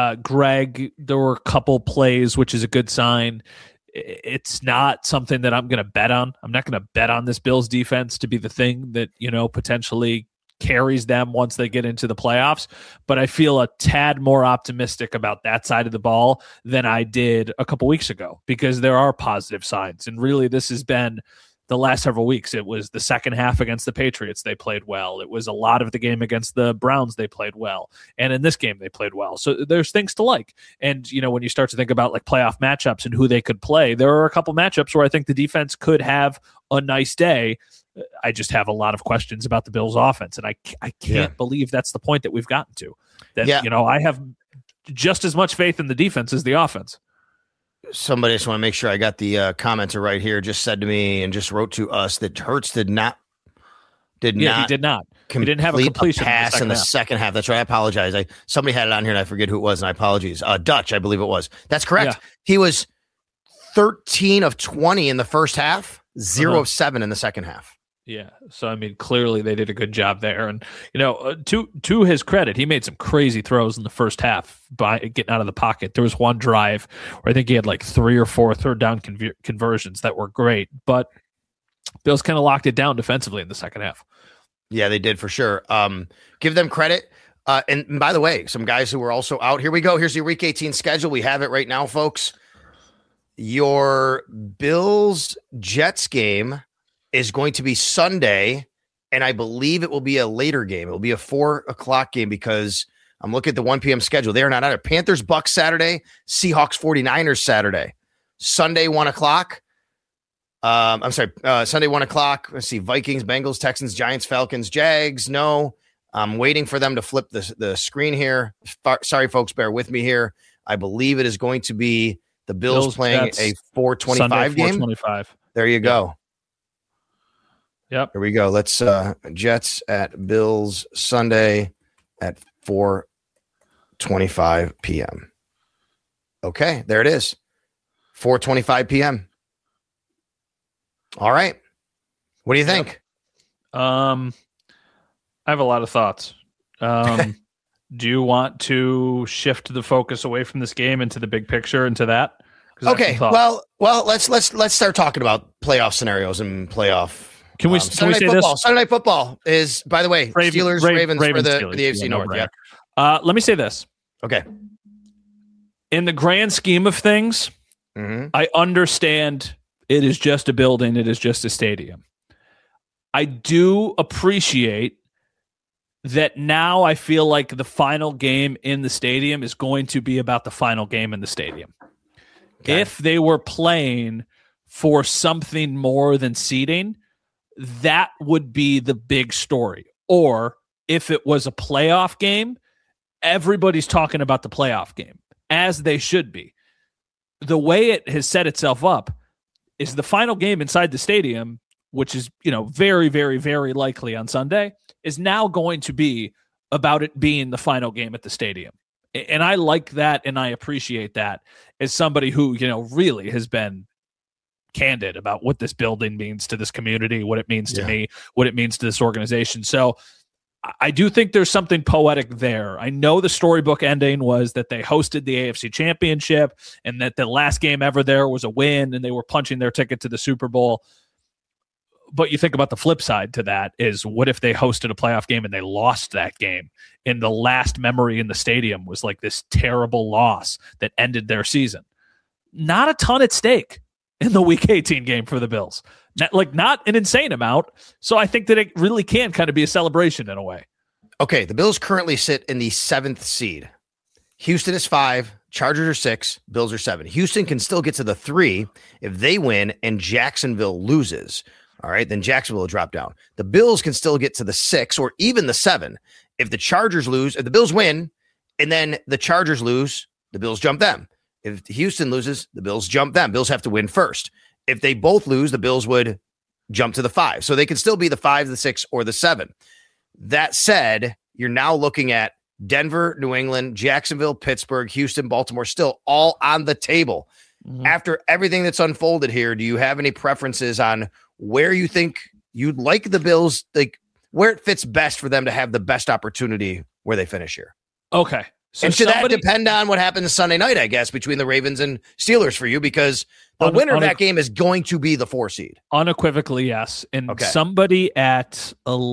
Greg, there were a couple plays, which is a good sign. It's not something that I'm going to bet on. I'm not going to bet on this Bills defense to be the thing that, potentially carries them once they get into the playoffs. But I feel a tad more optimistic about that side of the ball than I did a couple weeks ago, because there are positive signs. And really, this has been the last several weeks. It was the second half against the Patriots. They played well. It was a lot of the game against the Browns. They played well. And in this game, they played well. So there's things to like. And, when you start to think about like playoff matchups and who they could play, there are a couple matchups where I think the defense could have a nice day. I just have a lot of questions about the Bills offense. And I can't believe that's the point that we've gotten to. That, I have just as much faith in the defense as the offense. Somebody, just want to make sure I got the commenter right here, just said to me and just wrote to us that Hurts he did not. He didn't have a completion pass in the second half. That's right. I apologize. Somebody had it on here and I forget who it was, and I apologize. Dutch, I believe it was. That's correct. Yeah. He was 13 of 20 in the first half, 0 of 7 in the second half. Yeah. So, clearly they did a good job there. And, to his credit, he made some crazy throws in the first half by getting out of the pocket. There was one drive where I think he had like 3 or 4 third down conversions that were great. But Bills kind of locked it down defensively in the second half. Yeah, they did for sure. Give them credit. And by the way, some guys who were also out. Here we go. Here's your Week 18 schedule. We have it right now, folks. Your Bills-Jets game is going to be Sunday, and I believe it will be a later game. It will be a 4:00 game because I'm looking at the 1 p.m. schedule. They are not either. Panthers-Bucks Saturday, Seahawks-49ers Saturday. Sunday, 1:00. Sunday, 1:00. Let's see, Vikings, Bengals, Texans, Giants, Falcons, Jags. No, I'm waiting for them to flip the screen here. Sorry, folks, bear with me here. I believe it is going to be the Bills playing a 4:25 game. 4:25. There you go. Yep. Here we go. Let's Jets at Bills Sunday at 4:25 p.m. Okay, there it is. 4:25 p.m. All right. What do you think? I have a lot of thoughts. Do you want to shift the focus away from this game into the big picture, into that? Okay. Well, let's start talking about playoff scenarios and playoff. Can we say this? Sunday Night Football is, by the way, Ravens for the AFC North. Yeah. Let me say this. Okay. In the grand scheme of things, I understand it is just a building. It is just a stadium. I do appreciate that now I feel like the final game in the stadium is going to be about the final game in the stadium. Okay. If they were playing for something more than seeding, that would be the big story. Or if it was a playoff game, everybody's talking about the playoff game, as they should be. The way it has set itself up is the final game inside the stadium, which is, very, very, very likely on Sunday, is now going to be about it being the final game at the stadium. And I like that, and I appreciate that as somebody who, really has been candid about what this building means to this community, what it means to me, what it means to this organization. So I do think there's something poetic there. I know the storybook ending was that they hosted the AFC Championship and that the last game ever there was a win and they were punching their ticket to the Super Bowl. But you think about the flip side to that is, what if they hosted a playoff game and they lost that game? And the last memory in the stadium was like this terrible loss that ended their season. Not a ton at stake in the Week 18 game for the Bills. Not an insane amount. So I think that it really can kind of be a celebration in a way. Okay, the Bills currently sit in the 7th seed. Houston is 5, Chargers are 6, Bills are 7. Houston can still get to the 3 if they win and Jacksonville loses. All right, then Jacksonville will drop down. The Bills can still get to the 6 or even the 7 if the Chargers lose. If the Bills win and then the Chargers lose, the Bills jump them. If Houston loses, the Bills jump them. Bills have to win first. If they both lose, the Bills would jump to the 5. So they can still be the 5, the 6, or the 7. That said, you're now looking at Denver, New England, Jacksonville, Pittsburgh, Houston, Baltimore, still all on the table. Mm-hmm. After everything that's unfolded here, do you have any preferences on where you think you'd like the Bills, like where it fits best for them to have the best opportunity where they finish here? Okay. So and should that depend on what happens Sunday night, I guess, between the Ravens and Steelers for you? Because the winner of that game is going to be the 4 seed. Unequivocally, yes. And somebody at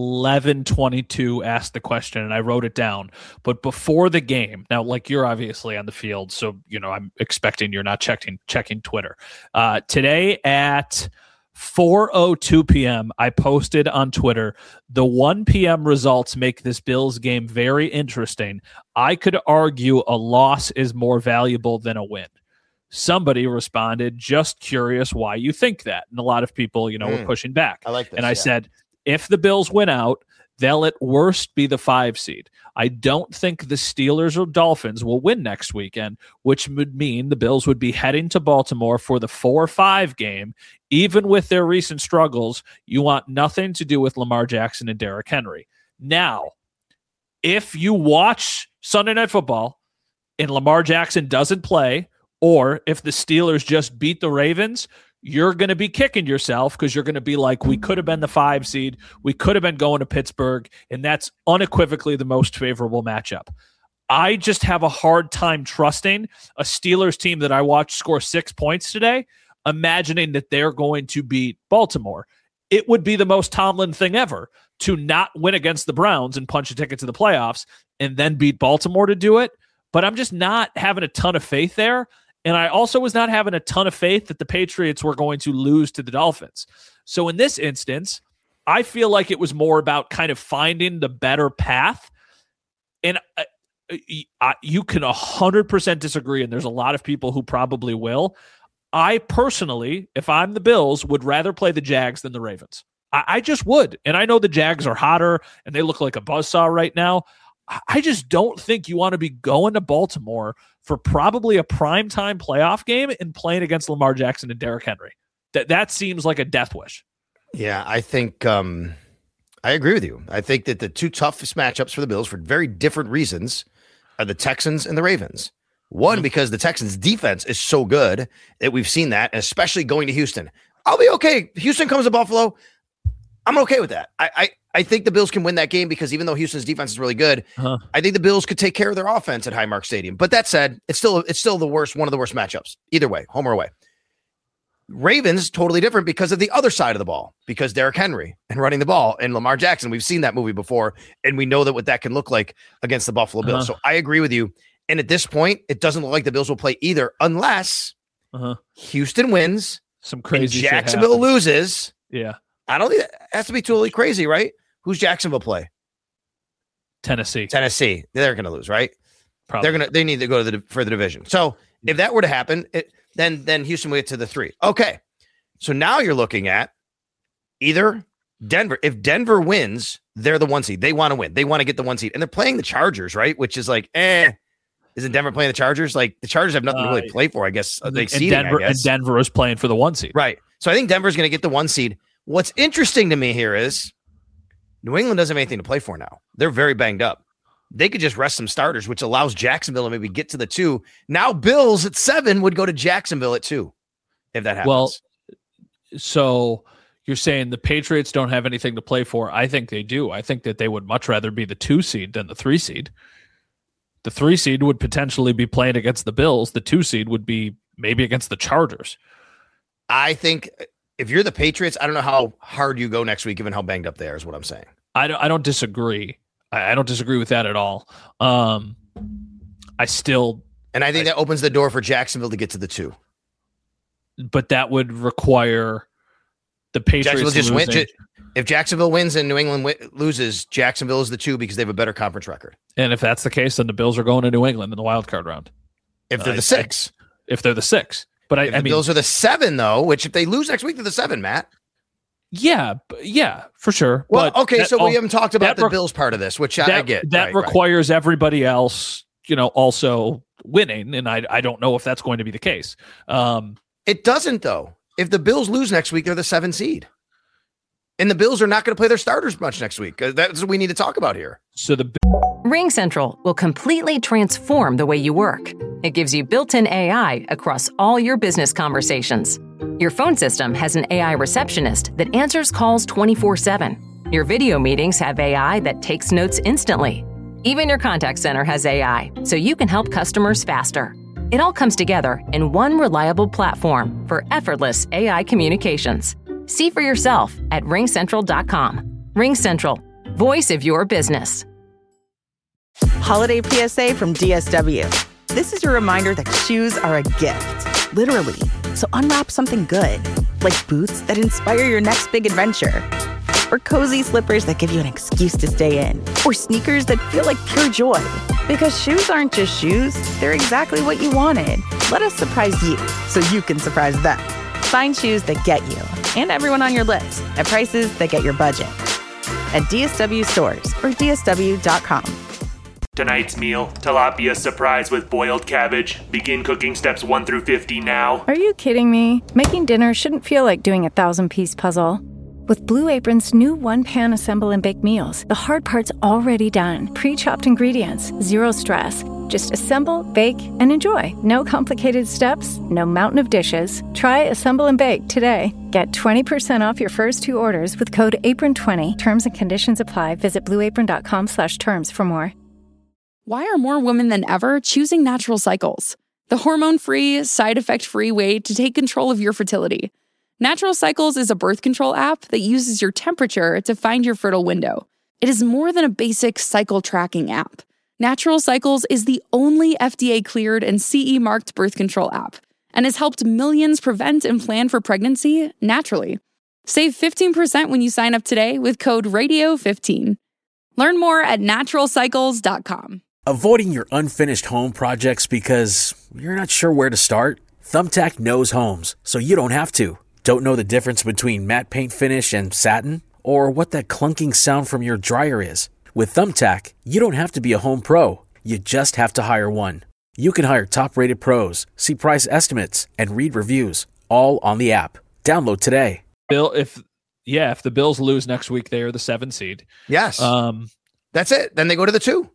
11:22 asked the question, and I wrote it down. But before the game, now, like, you're obviously on the field, so I'm expecting you're not checking Twitter. Today at 4:02 p.m., I posted on Twitter, the 1 p.m. results make this Bills game very interesting. I could argue a loss is more valuable than a win. Somebody responded, just curious why you think that. And a lot of people, were pushing back. I like this. And I said, if the Bills win out, they'll at worst be the 5 seed. I don't think the Steelers or Dolphins will win next weekend, which would mean the Bills would be heading to Baltimore for the 4-5 game. Even with their recent struggles, you want nothing to do with Lamar Jackson and Derrick Henry. Now, if you watch Sunday Night Football and Lamar Jackson doesn't play, or if the Steelers just beat the Ravens, you're going to be kicking yourself because you're going to be like, we could have been the 5 seed. We could have been going to Pittsburgh, and that's unequivocally the most favorable matchup. I just have a hard time trusting a Steelers team that I watched score 6 points today, imagining that they're going to beat Baltimore. It would be the most Tomlin thing ever to not win against the Browns and punch a ticket to the playoffs and then beat Baltimore to do it. But I'm just not having a ton of faith there. And I also was not having a ton of faith that the Patriots were going to lose to the Dolphins. So in this instance, I feel like it was more about kind of finding the better path. And you can 100% disagree, and there's a lot of people who probably will. I personally, if I'm the Bills, would rather play the Jags than the Ravens. I just would. And I know the Jags are hotter, and they look like a buzzsaw right now. I just don't think you want to be going to Baltimore for probably a primetime playoff game and playing against Lamar Jackson and Derrick Henry. That seems like a death wish. Yeah, I think I agree with you. I think that the two toughest matchups for the Bills for very different reasons are the Texans and the Ravens. One, because the Texans' defense is so good that we've seen that, especially going to Houston. I'll be okay. Houston comes to Buffalo. I'm okay with that. I think the Bills can win that game because even though Houston's defense is really good, I think the Bills could take care of their offense at Highmark Stadium. But that said, it's still the worst, one of the worst matchups, either way, home or away. Ravens, totally different because of the other side of the ball, because Derrick Henry and running the ball and Lamar Jackson. We've seen that movie before, and we know that what that can look like against the Buffalo Bills. So I agree with you. And at this point, it doesn't look like the Bills will play either unless Houston wins, some crazy and Jacksonville loses. Yeah. I don't think that has to be totally crazy, right? Who's Jacksonville play? Tennessee. They're going to lose, right? Probably. They need to go to for the division. So if that were to happen, then Houston will get to the 3. Okay. So now you're looking at either Denver. If Denver wins, they're the 1 seed. They want to win. They want to get the 1 seed. And they're playing the Chargers, right? Which is like, isn't Denver playing the Chargers? Like, the Chargers have nothing to really play for, I guess. And Denver is playing for the 1 seed. Right. So I think Denver's going to get the 1 seed. What's interesting to me here is New England doesn't have anything to play for now. They're very banged up. they could just rest some starters, which allows Jacksonville to maybe get to the 2. Now Bills at 7 would go to Jacksonville at 2 if that happens. Well, so you're saying the Patriots don't have anything to play for. I think they do. I think that they would much rather be the 2 seed than the 3 seed. The 3 seed would potentially be playing against the Bills. The 2 seed would be maybe against the Chargers. I think if you're the Patriots, I don't know how hard you go next week, given how banged up they are, is what I'm saying. I don't disagree. I don't disagree with that at all. And I think that opens the door for Jacksonville to get to the 2. But that would require the Patriots just win. If Jacksonville wins and New England loses, Jacksonville is the 2 because they have a better conference record. And if that's the case, then the Bills are going to New England in the wild card round. If they're the 6. If they're the 6. But I mean, Bills are the 7, though, which if they lose next week, they're the 7, Matt. Yeah, for sure. Well, but okay, so we haven't talked about the Bills part of this, which I get. That requires everybody else, also winning, and I don't know if that's going to be the case. It doesn't, though. If the Bills lose next week, they're the 7 seed. And the Bills are not going to play their starters much next week. That's what we need to talk about here. So Ring Central will completely transform the way you work. It gives you built-in AI across all your business conversations. Your phone system has an AI receptionist that answers calls 24/7. Your video meetings have AI that takes notes instantly. Even your contact center has AI, so you can help customers faster. It all comes together in one reliable platform for effortless AI communications. See for yourself at ringcentral.com. Ring Central, voice of your business. Holiday PSA from DSW. This is your reminder that shoes are a gift, literally. So unwrap something good, like boots that inspire your next big adventure, or cozy slippers that give you an excuse to stay in, or sneakers that feel like pure joy. Because shoes aren't just shoes, they're exactly what you wanted. Let us surprise you so you can surprise them. Find shoes that get you and everyone on your list at prices that get your budget. At DSW stores or DSW.com. Tonight's meal, tilapia surprise with boiled cabbage. Begin cooking steps 1 through 50 now. Are you kidding me? Making dinner shouldn't feel like doing a 1,000-piece puzzle. With Blue Apron's new one-pan assemble and bake meals, the hard part's already done. Pre-chopped ingredients, zero stress. Just assemble, bake, and enjoy. No complicated steps, no mountain of dishes. Try Assemble and Bake today. Get 20% off your first 2 orders with code APRON20. Terms and conditions apply. Visit blueapron.com/terms for more. Why are more women than ever choosing Natural Cycles? The hormone-free, side-effect-free way to take control of your fertility. Natural Cycles is a birth control app that uses your temperature to find your fertile window. It is more than a basic cycle tracking app. Natural Cycles is the only FDA-cleared and CE-marked birth control app and has helped millions prevent and plan for pregnancy naturally. Save 15% when you sign up today with code RADIO15. Learn more at naturalcycles.com. Avoiding your unfinished home projects because you're not sure where to start? Thumbtack knows homes, so you don't have to. Don't know the difference between matte paint finish and satin? Or what that clunking sound from your dryer is? With Thumbtack, you don't have to be a home pro. You just have to hire one. You can hire top-rated pros, see price estimates, and read reviews, all on the app. Download today. Bill, if the Bills lose next week, they are the 7 seed. Yes. That's it. Then they go to the 2.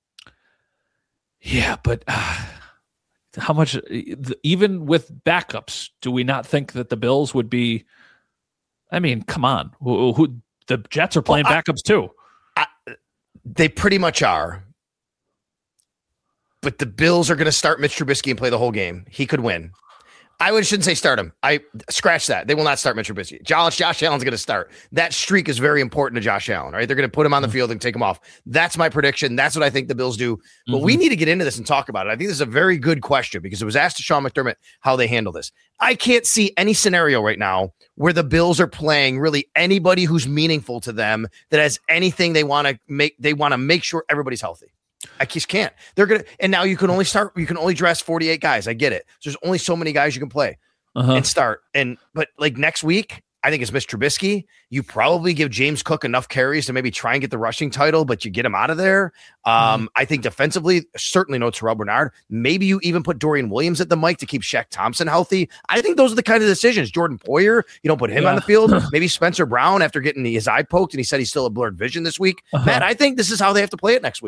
Yeah, but how much, even with backups, do we not think that the Bills would be? I mean, come on. The Jets are playing backups too. They pretty much are. But the Bills are going to start Mitch Trubisky and play the whole game. He could win. Shouldn't say start him. I scratch that. They will not start Mitch Trubisky. Josh Allen's going to start. That streak is very important to Josh Allen, right? They're going to put him on the field and take him off. That's my prediction. That's what I think the Bills do. But we need to get into this and talk about it. I think this is a very good question because it was asked to Sean McDermott how they handle this. I can't see any scenario right now where the Bills are playing really anybody who's meaningful to them that has anything they want to make. They want to make sure everybody's healthy. I just can't. They're going to, and now you can only dress 48 guys. I get it. So there's only so many guys you can play and start. But like next week, I think it's Mitch Trubisky. You probably give James Cook enough carries to maybe try and get the rushing title, but you get him out of there. I think defensively, certainly no Terrell Bernard. Maybe you even put Dorian Williams at the mic to keep Shaq Thompson healthy. I think those are the kind of decisions. Jordan Poyer, you don't put him on the field. Maybe Spencer Brown after getting his eye poked and he said he's still a blurred vision this week. Matt, I think this is how they have to play it next week.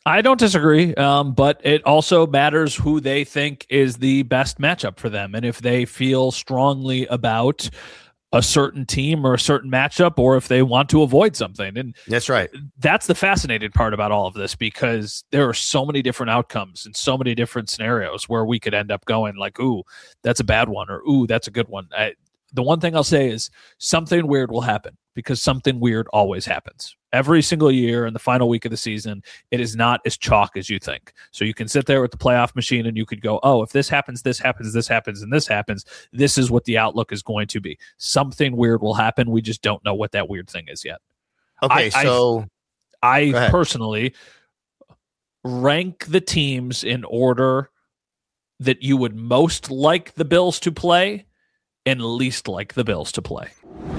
I don't disagree, but it also matters who they think is the best matchup for them. And if they feel strongly about a certain team or a certain matchup, or if they want to avoid something. And that's right. That's the fascinating part about all of this, because there are so many different outcomes and so many different scenarios where we could end up going like, ooh, that's a bad one, or ooh, that's a good one. The one thing I'll say is something weird will happen, because something weird always happens. Every single year in the final week of the season, it is not as chalk as you think. So you can sit there with the playoff machine and you could go, oh, if this happens, this happens, this happens, and this happens, this is what the outlook is going to be. Something weird will happen. We just don't know what that weird thing is yet. Okay, I personally rank the teams in order that you would most like the Bills to play and least like the Bills to play.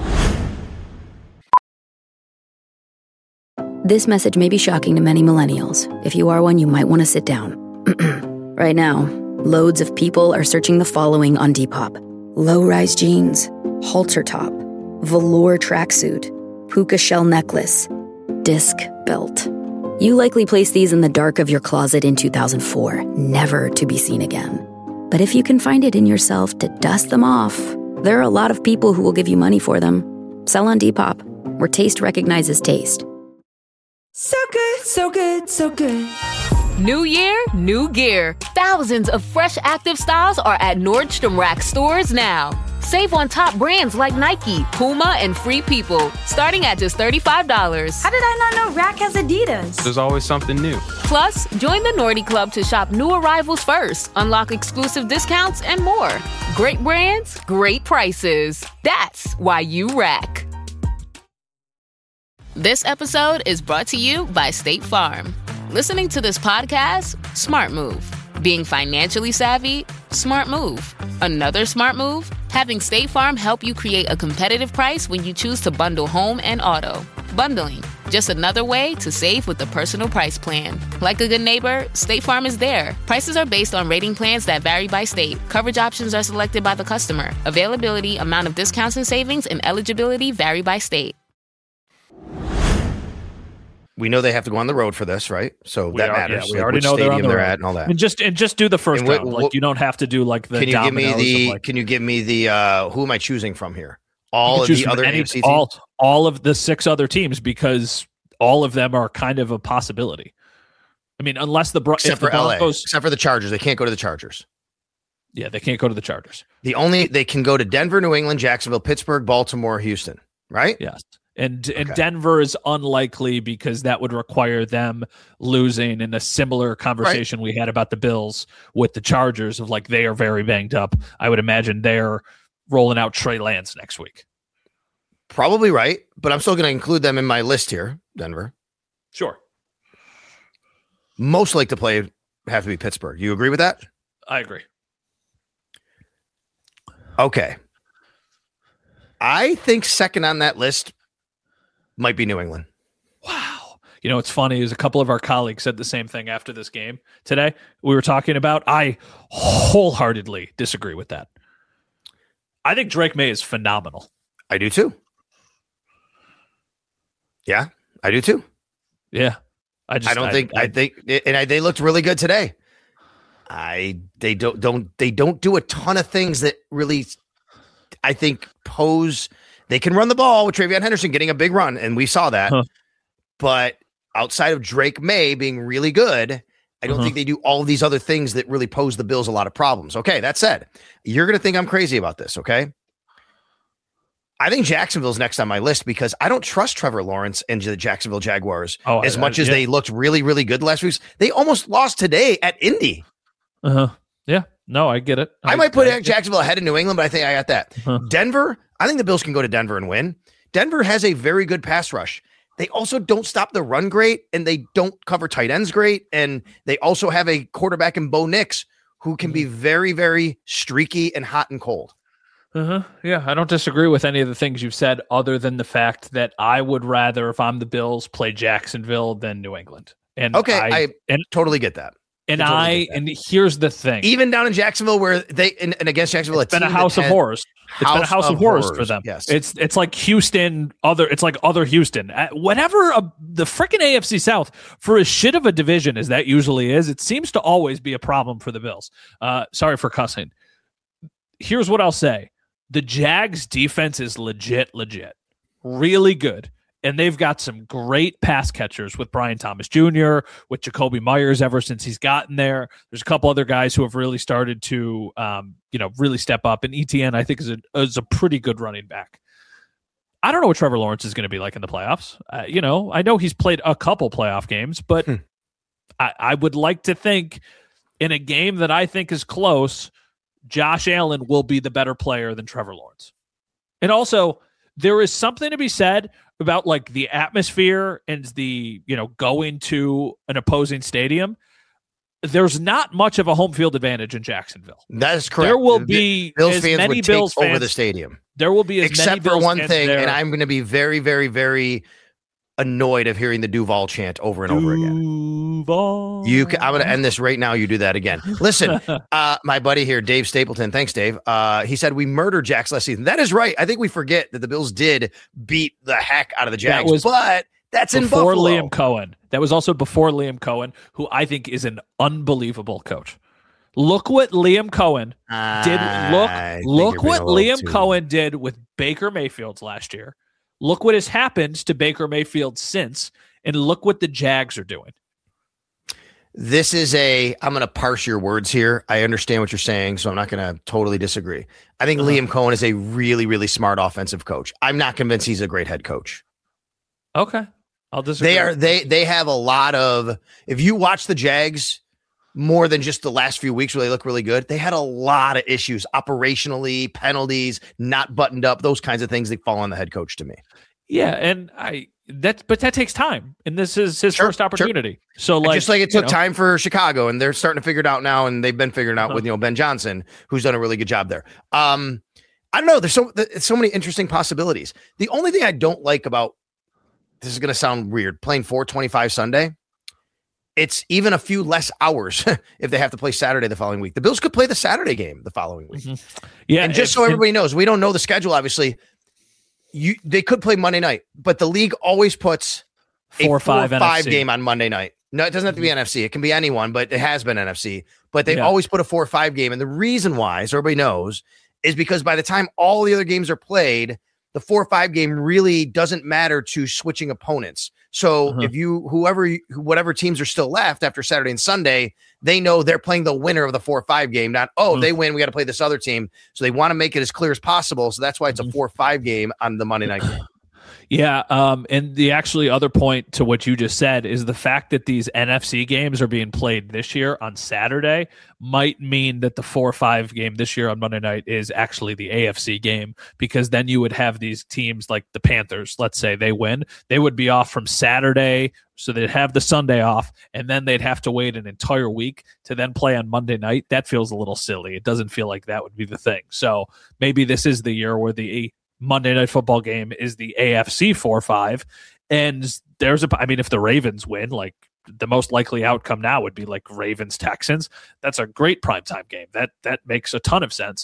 This message may be shocking to many millennials. If you are one, you might want to sit down. Right now, loads of people are searching the following on Depop: low-rise jeans, halter top, velour tracksuit, puka shell necklace, disc belt. You likely placed these in the dark of your closet in 2004, never to be seen again. But if you can find it in yourself to dust them off, there are a lot of people who will give you money for them. Sell on Depop, where taste recognizes taste. So good, so good, so good. New year, new gear. Thousands of fresh active styles are at Nordstrom Rack stores now. Save on top brands like Nike, Puma, and Free People, starting at just $35. How did I not know Rack has Adidas? There's always something new. Plus, join the Nordy Club to shop new arrivals first, unlock exclusive discounts, and more. Great brands, great prices. That's why you Rack. This episode is brought to you by State Farm. Listening to this podcast? Smart move. Being financially savvy? Smart move. Another smart move? Having State Farm help you create a competitive price when you choose to bundle home and auto. Bundling, just another way to save with the Personal Price Plan. Like a good neighbor, State Farm is there. Prices are based on rating plans that vary by state. Coverage options are selected by the customer. Availability, amount of discounts and savings, and eligibility vary by state. We know they have to go on the road for this, right? So that matters. Yeah, we already know they're on the road. At and all that. And just do the first round. Like, you don't have to do like the. Can you give me the? Who am I choosing from here? All of the other AFC teams. All of the 6 other teams, because all of them are kind of a possibility. I mean, unless except for Broncos, except for the Chargers, they can't go to the Chargers. Yeah, they can't go to the Chargers. They can go to Denver, New England, Jacksonville, Pittsburgh, Baltimore, Houston. Right? Yes. And Denver is unlikely, because that would require them losing in a similar conversation we had about the Bills with the Chargers of like, they are very banged up. I would imagine they're rolling out Trey Lance next week. Probably right, but I'm still going to include them in my list here, Denver. Sure. Most like to play have to be Pittsburgh. You agree with that? I agree. Okay. I think second on that list might be New England. Wow. You know, what's funny is a couple of our colleagues said the same thing after this game today. We were talking about, I wholeheartedly disagree with that. I think Drake May is phenomenal. I do too. Yeah, I do too. Yeah. I think they looked really good today. They don't do a ton of things that really, I think, pose. They can run the ball with TreVeyon Henderson getting a big run, and we saw that. But outside of Drake May being really good, I don't think they do all of these other things that really pose the Bills a lot of problems. Okay, that said, you're going to think I'm crazy about this, okay? I think Jacksonville's next on my list, because I don't trust Trevor Lawrence and the Jacksonville Jaguars as much as they looked really, really good last week. They almost lost today at Indy. Yeah. No, I get it. I might put Jacksonville ahead of New England, but I think I got that. Denver, I think the Bills can go to Denver and win. Denver has a very good pass rush. They also don't stop the run great, and they don't cover tight ends great. And they also have a quarterback in Bo Nix who can be very, very streaky and hot and cold. Yeah, I don't disagree with any of the things you've said, other than the fact that I would rather, if I'm the Bills, play Jacksonville than New England. And I totally get that. And here's the thing. Even down in Jacksonville, where they and against Jacksonville, it's been a house of horrors. It's been a house of horrors for them. Yes. It's like Houston, it's like other Houston. Whatever the freaking AFC South, for as shit of a division as that usually is, it seems to always be a problem for the Bills. Sorry for cussing. Here's what I'll say. The Jags defense is legit, really good. And they've got some great pass catchers with Brian Thomas Jr., with Jacoby Myers ever since he's gotten there. There's a couple other guys who have really started to, really step up. And ETN, I think, is a pretty good running back. I don't know what Trevor Lawrence is going to be like in the playoffs. I know he's played a couple playoff games, but I would like to think in a game that I think is close, Josh Allen will be the better player than Trevor Lawrence. And also, there is something to be said about like the atmosphere and the, going to an opposing stadium. There's not much of a home field advantage in Jacksonville. That is correct. There will be Bills as fans many would Bills take fans over the stadium. There will be as except many for Bills one fans thing, there. and I'm going to be very, very, very annoyed of hearing the Duval chant over and over again. I'm going to end this right now. You do that again. Listen, my buddy here, Dave Stapleton. Thanks, Dave. He said we murdered Jax last season. That is right. I think we forget that the Bills did beat the heck out of the Jags, but that's in before Buffalo. Liam Cohen. That was also before Liam Cohen, who I think is an unbelievable coach. Look what Liam Cohen did. Look what Liam Cohen did with Baker Mayfield last year. Look what has happened to Baker Mayfield since, and look what the Jags are doing. This is I'm going to parse your words here. I understand what you're saying, so I'm not going to totally disagree. I think Liam Cohen is a really, really smart offensive coach. I'm not convinced he's a great head coach. Okay. I'll disagree. They have a lot of, if you watch the Jags more than just the last few weeks where they look really good, they had a lot of issues operationally, penalties, not buttoned up, those kinds of things. They fall on the head coach to me. Yeah. And but that takes time. And this is his first opportunity. Sure. So just like it took time for Chicago, and they're starting to figure it out now. And they've been figuring out with, Ben Johnson, who's done a really good job there. I don't know. There's so many interesting possibilities. The only thing I don't like about, this is going to sound weird, playing 4:25 Sunday, it's even a few less hours if they have to play Saturday the following week. The Bills could play the Saturday game the following week. Mm-hmm. Yeah, and just so everybody knows, we don't know the schedule, obviously. They could play Monday night, but the league always puts a 4-5 game on Monday night. No, it doesn't have to be NFC. It can be anyone, but it has been NFC. But they always put a 4-5 game. And the reason why, so everybody knows, is because by the time all the other games are played, the 4-5 game really doesn't matter to switching opponents. So if whatever teams are still left after Saturday and Sunday, they know they're playing the winner of the 4-5 game. Not, they win, we got to play this other team. So they want to make it as clear as possible. So that's why it's a 4-5 game on the Monday night game. Yeah, and the actually other point to what you just said is the fact that these NFC games are being played this year on Saturday might mean that the 4-5 game this year on Monday night is actually the AFC game, because then you would have these teams like the Panthers, let's say they win, they would be off from Saturday, so they'd have the Sunday off, and then they'd have to wait an entire week to then play on Monday night. That feels a little silly. It doesn't feel like that would be the thing. So maybe this is the year where the Monday Night Football game is the AFC 4-5, and if the Ravens win, like the most likely outcome now would be like Ravens Texans. That's a great primetime game. That makes a ton of sense.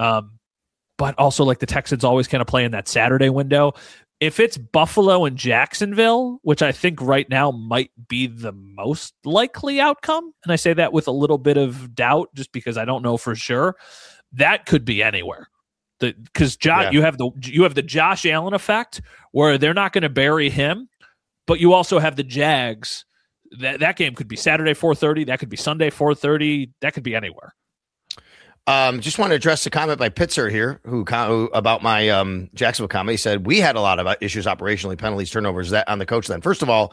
But also like the Texans always kind of play in that Saturday window. If it's Buffalo and Jacksonville, which I think right now might be the most likely outcome, and I say that with a little bit of doubt just because I don't know for sure, that could be anywhere. Because you have the Josh Allen effect where they're not going to bury him, but you also have the Jags. That game could be Saturday 4:30. That could be Sunday 4:30. That could be anywhere. Just want to address the comment by Pitzer here, who about my Jacksonville comment. He said we had a lot of issues operationally, penalties, turnovers. That on the coach then. First of all,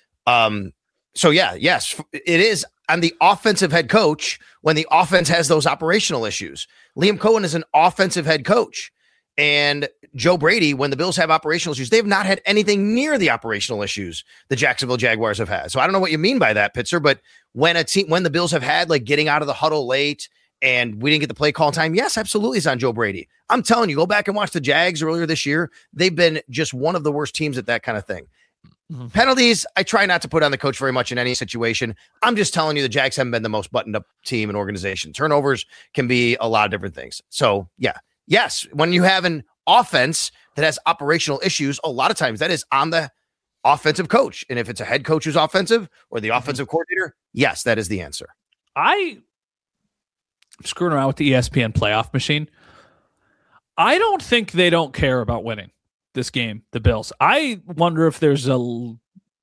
yes, it is on the offensive head coach when the offense has those operational issues. Liam Cohen is an offensive head coach, and Joe Brady, when the Bills have operational issues, they've not had anything near the operational issues the Jacksonville Jaguars have had. So I don't know what you mean by that, Pitzer, but when the Bills have had like getting out of the huddle late and we didn't get the play call time, yes, absolutely, it's on Joe Brady. I'm telling you, go back and watch the Jags earlier this year. They've been just one of the worst teams at that kind of thing. Penalties, I try not to put on the coach very much in any situation. I'm just telling you the Jags haven't been the most buttoned up team and organization. Turnovers can be a lot of different things. So, yes, when you have an offense that has operational issues, a lot of times that is on the offensive coach. And if it's a head coach who's offensive or the offensive coordinator, yes, that is the answer. I'm screwing around with the ESPN playoff machine. I don't think they don't care about winning this game, the Bills. I wonder if there's a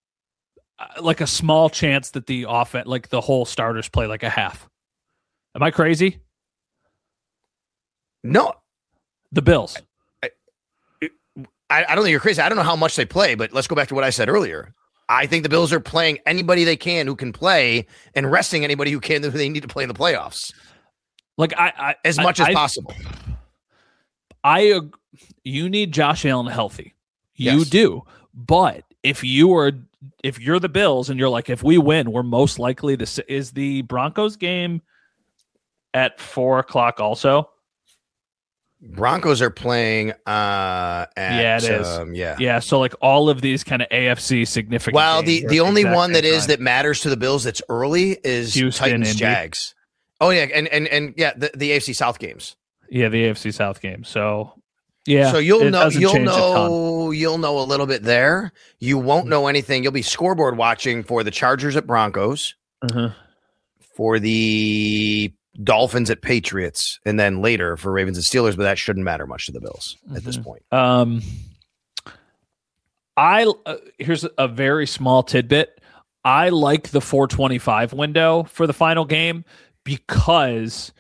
small chance that the offense, like the whole starters play like a half. Am I crazy? No. The Bills. I don't think you're crazy. I don't know how much they play, but let's go back to what I said earlier. I think the Bills are playing anybody they can who can play and resting anybody who can who they need to play in the playoffs. Like as much as possible. You need Josh Allen healthy. You do. But if you're the Bills and you're like, if we win, we're most likely is the Broncos game at 4:00 also? Broncos are playing it is. So like all of these kind of AFC significant. Well, the only one that matters to the Bills that's early is Houston, Titans Indy. Jags. Oh yeah, and the AFC South games. Yeah, the AFC South game. So yeah. So you'll know a little bit there. You won't know anything. You'll be scoreboard watching for the Chargers at Broncos, for the Dolphins at Patriots, and then later for Ravens and Steelers, but that shouldn't matter much to the Bills at this point. Here's a very small tidbit. I like the 4:25 window for the final game because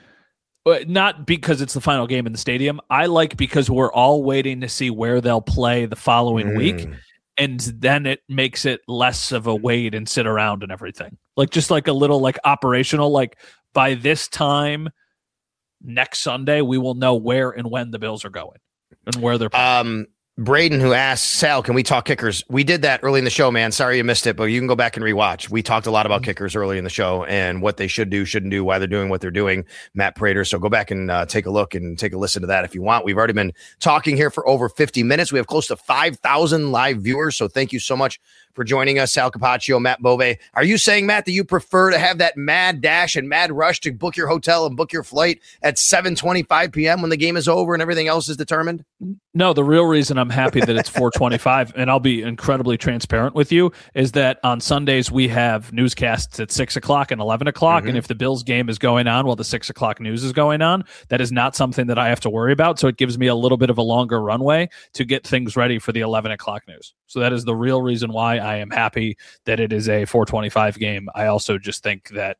not because it's the final game in the stadium. I like because we're all waiting to see where they'll play the following week. And then it makes it less of a wait and sit around and everything. Like just like a little like operational, like by this time next Sunday, we will know where and when the Bills are going and where they're playing. Braden, who asked, Sal, can we talk kickers? We did that early in the show, man. Sorry you missed it, but you can go back and rewatch. We talked a lot about kickers early in the show and what they should do, shouldn't do, why they're doing what they're doing. Matt Prater. So go back and take a look and take a listen to that if you want. We've already been talking here for over 50 minutes. We have close to 5,000 live viewers. So thank you so much for joining us, Sal Capaccio, Matt Bove. Are you saying, Matt, that you prefer to have that mad dash and mad rush to book your hotel and book your flight at 7:25 p.m. when the game is over and everything else is determined? No, the real reason I'm happy that it's 4:25, and I'll be incredibly transparent with you, is that on Sundays we have newscasts at 6:00 and 11:00, and if the Bills game is going on while the 6:00 news is going on, that is not something that I have to worry about. So it gives me a little bit of a longer runway to get things ready for the 11:00 news. So that is the real reason why I am happy that it is a 4:25 game. I also just think that,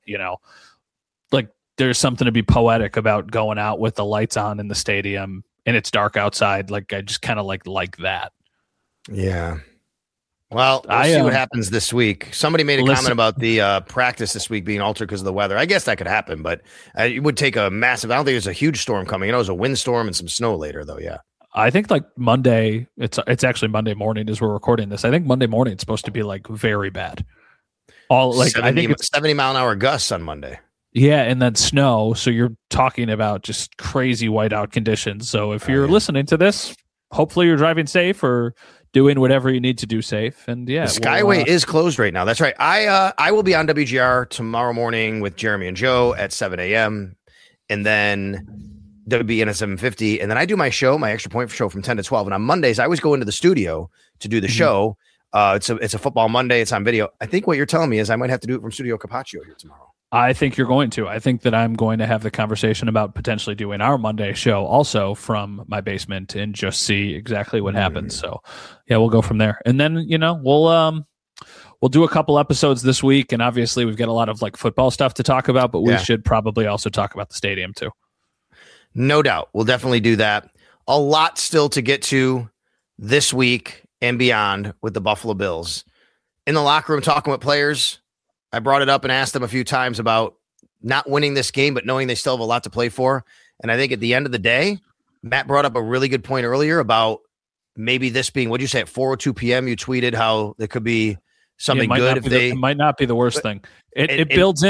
like there's something to be poetic about going out with the lights on in the stadium and it's dark outside. Like I just kind of like that. Yeah. Well, we'll see what happens this week. Somebody made a comment about the practice this week being altered because of the weather. I guess that could happen, but it would take a massive. I don't think there's a huge storm coming. It was a windstorm and some snow later, though. Yeah. I think like Monday, it's actually Monday morning as we're recording this. I think Monday morning it's supposed to be like very bad. All like 70, I think it's 70 mile an hour gusts on Monday. Yeah, and then snow. So you're talking about just crazy whiteout conditions. So if you're listening to this, hopefully you're driving safe or doing whatever you need to do safe. And yeah, the Skyway is closed right now. That's right. I will be on WGR tomorrow morning with Jeremy and Joe at 7 a.m. and then WBN at 7:50, and then I do my show, my Extra Point show from 10 to 12. And on Mondays, I always go into the studio to do the show. It's a football Monday. It's on video. I think what you're telling me is I might have to do it from Studio Capaccio here tomorrow. I think you're going to. I think that I'm going to have the conversation about potentially doing our Monday show also from my basement and just see exactly what happens. So yeah, we'll go from there. And then, we'll do a couple episodes this week. And obviously we've got a lot of like football stuff to talk about, but we should probably also talk about the stadium too. No doubt. We'll definitely do that. A lot still to get to this week and beyond with the Buffalo Bills. In the locker room, talking with players, I brought it up and asked them a few times about not winning this game, but knowing they still have a lot to play for. And I think at the end of the day, Matt brought up a really good point earlier about maybe this being, what'd you say, at 4:02 p.m. You tweeted how there could be something good if they... It might not be the worst thing. It builds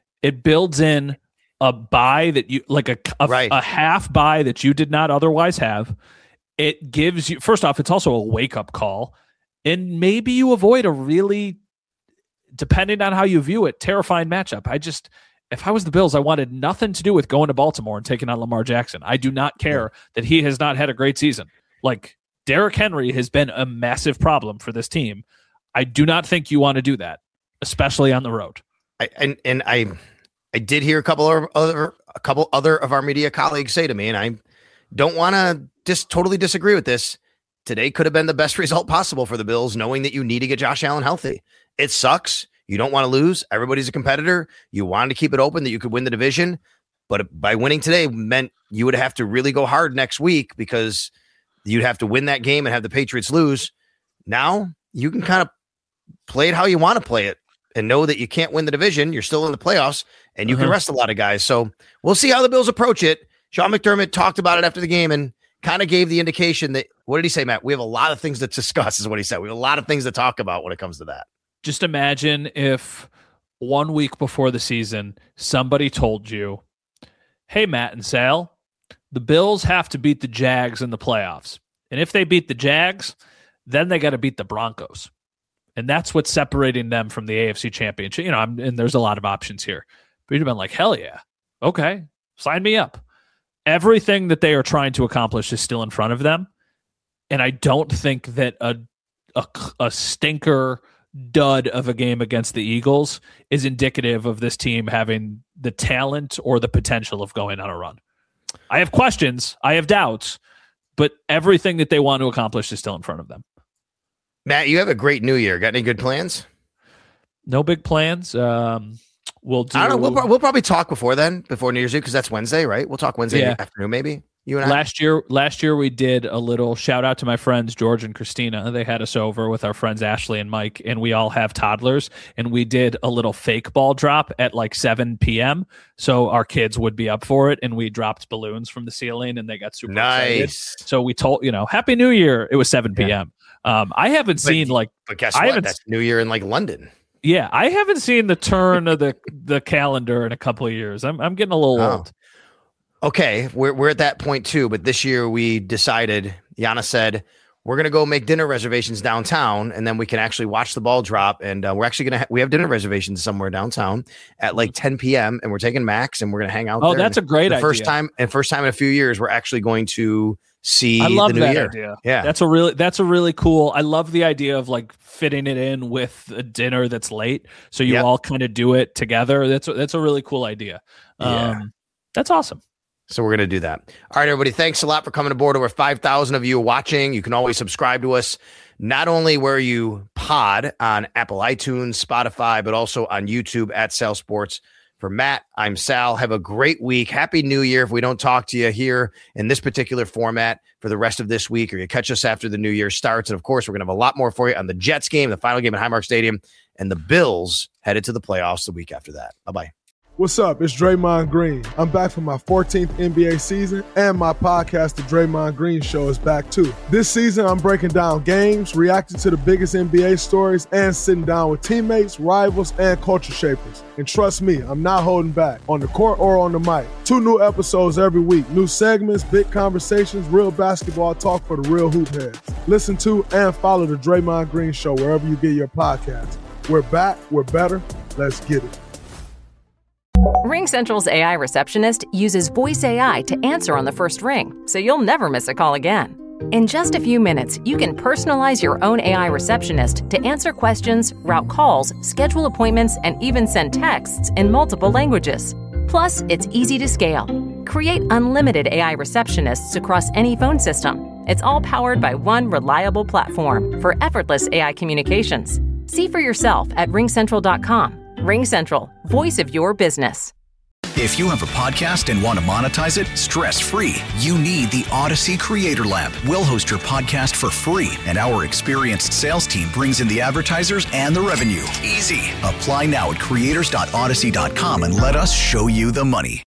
in a buy that you like a half buy that you did not otherwise have. It gives you, first off, it's also a wake up call. And maybe you avoid a really, depending on how you view it, terrifying matchup. If I was the Bills, I wanted nothing to do with going to Baltimore and taking on Lamar Jackson. I do not care that he has not had a great season. Like, Derrick Henry has been a massive problem for this team. I do not think you want to do that, especially on the road. I did hear a couple other of our media colleagues say to me, and I don't want to just totally disagree with this. Today could have been the best result possible for the Bills, knowing that you need to get Josh Allen healthy. It sucks. You don't want to lose. Everybody's a competitor. You wanted to keep it open that you could win the division, but by winning today meant you would have to really go hard next week because you'd have to win that game and have the Patriots lose. Now you can kind of play it how you want to play it and know that you can't win the division. You're still in the playoffs and you can rest a lot of guys. So we'll see how the Bills approach it. Sean McDermott talked about it after the game and kind of gave the indication that, what did he say, Matt? We have a lot of things to discuss is what he said. We have a lot of things to talk about when it comes to that. Just imagine if 1 week before the season, somebody told you, hey, Matt and Sal, the Bills have to beat the Jags in the playoffs. And if they beat the Jags, then they got to beat the Broncos. And that's what's separating them from the AFC Championship. You know, and there's a lot of options here. But you'd have been like, hell yeah. Okay, sign me up. Everything that they are trying to accomplish is still in front of them. And I don't think that a stinker dud of a game against the Eagles is indicative of this team having the talent or the potential of going on a run. I have questions. I have doubts. But everything that they want to accomplish is still in front of them. Matt, you have a great new year. Got any good plans? No big plans. We'll do. I don't know. We'll probably talk before then, before New Year's Eve, because that's Wednesday, right? We'll talk Wednesday afternoon, maybe. You and I. Last year we did a little shout out to my friends George and Christina. They had us over with our friends Ashley and Mike, and we all have toddlers, and we did a little fake ball drop at like 7 p.m. So our kids would be up for it, and we dropped balloons from the ceiling, and they got super excited. So we told, Happy New Year. It was 7 p.m. I haven't seen but guess what? That's New Year in like London. Yeah, I haven't seen the turn of the calendar in a couple of years. I'm getting a little old. Okay, we're at that point too. But this year we decided, Yana said, we're going to go make dinner reservations downtown, and then we can actually watch the ball drop. And we're actually going to we have dinner reservations somewhere downtown at like 10 p.m. And we're taking Max, and we're going to hang out there. Oh, that's a great idea. First time in a few years, we're actually going to see I love the new that year. idea. Yeah, that's a really cool. I love the idea of like fitting it in with a dinner that's late, so you all kind of do it together. That's a really cool idea. That's awesome. So we're going to do that. All right, everybody. Thanks a lot for coming aboard. Over 5,000 of you watching. You can always subscribe to us, not only where you pod on Apple iTunes, Spotify, but also on YouTube at Sal Sports. For Matt, I'm Sal. Have a great week. Happy New Year. If we don't talk to you here in this particular format for the rest of this week, or you catch us after the New Year starts. And of course, we're going to have a lot more for you on the Jets game, the final game at Highmark Stadium, and the Bills headed to the playoffs the week after that. Bye-bye. What's up? It's Draymond Green. I'm back for my 14th NBA season, and my podcast, The Draymond Green Show, is back too. This season, I'm breaking down games, reacting to the biggest NBA stories, and sitting down with teammates, rivals, and culture shapers. And trust me, I'm not holding back, on the court or on the mic. 2 new episodes every week. New segments, big conversations, real basketball talk for the real hoop heads. Listen to and follow The Draymond Green Show wherever you get your podcasts. We're back. We're better. Let's get it. RingCentral's AI receptionist uses voice AI to answer on the first ring, so you'll never miss a call again. In just a few minutes, you can personalize your own AI receptionist to answer questions, route calls, schedule appointments, and even send texts in multiple languages. Plus, it's easy to scale. Create unlimited AI receptionists across any phone system. It's all powered by one reliable platform for effortless AI communications. See for yourself at RingCentral.com. RingCentral, voice of your business. If you have a podcast and want to monetize it stress-free, you need the Odyssey Creator Lab. We'll host your podcast for free, and our experienced sales team brings in the advertisers and the revenue. Easy. Apply now at creators.odyssey.com and let us show you the money.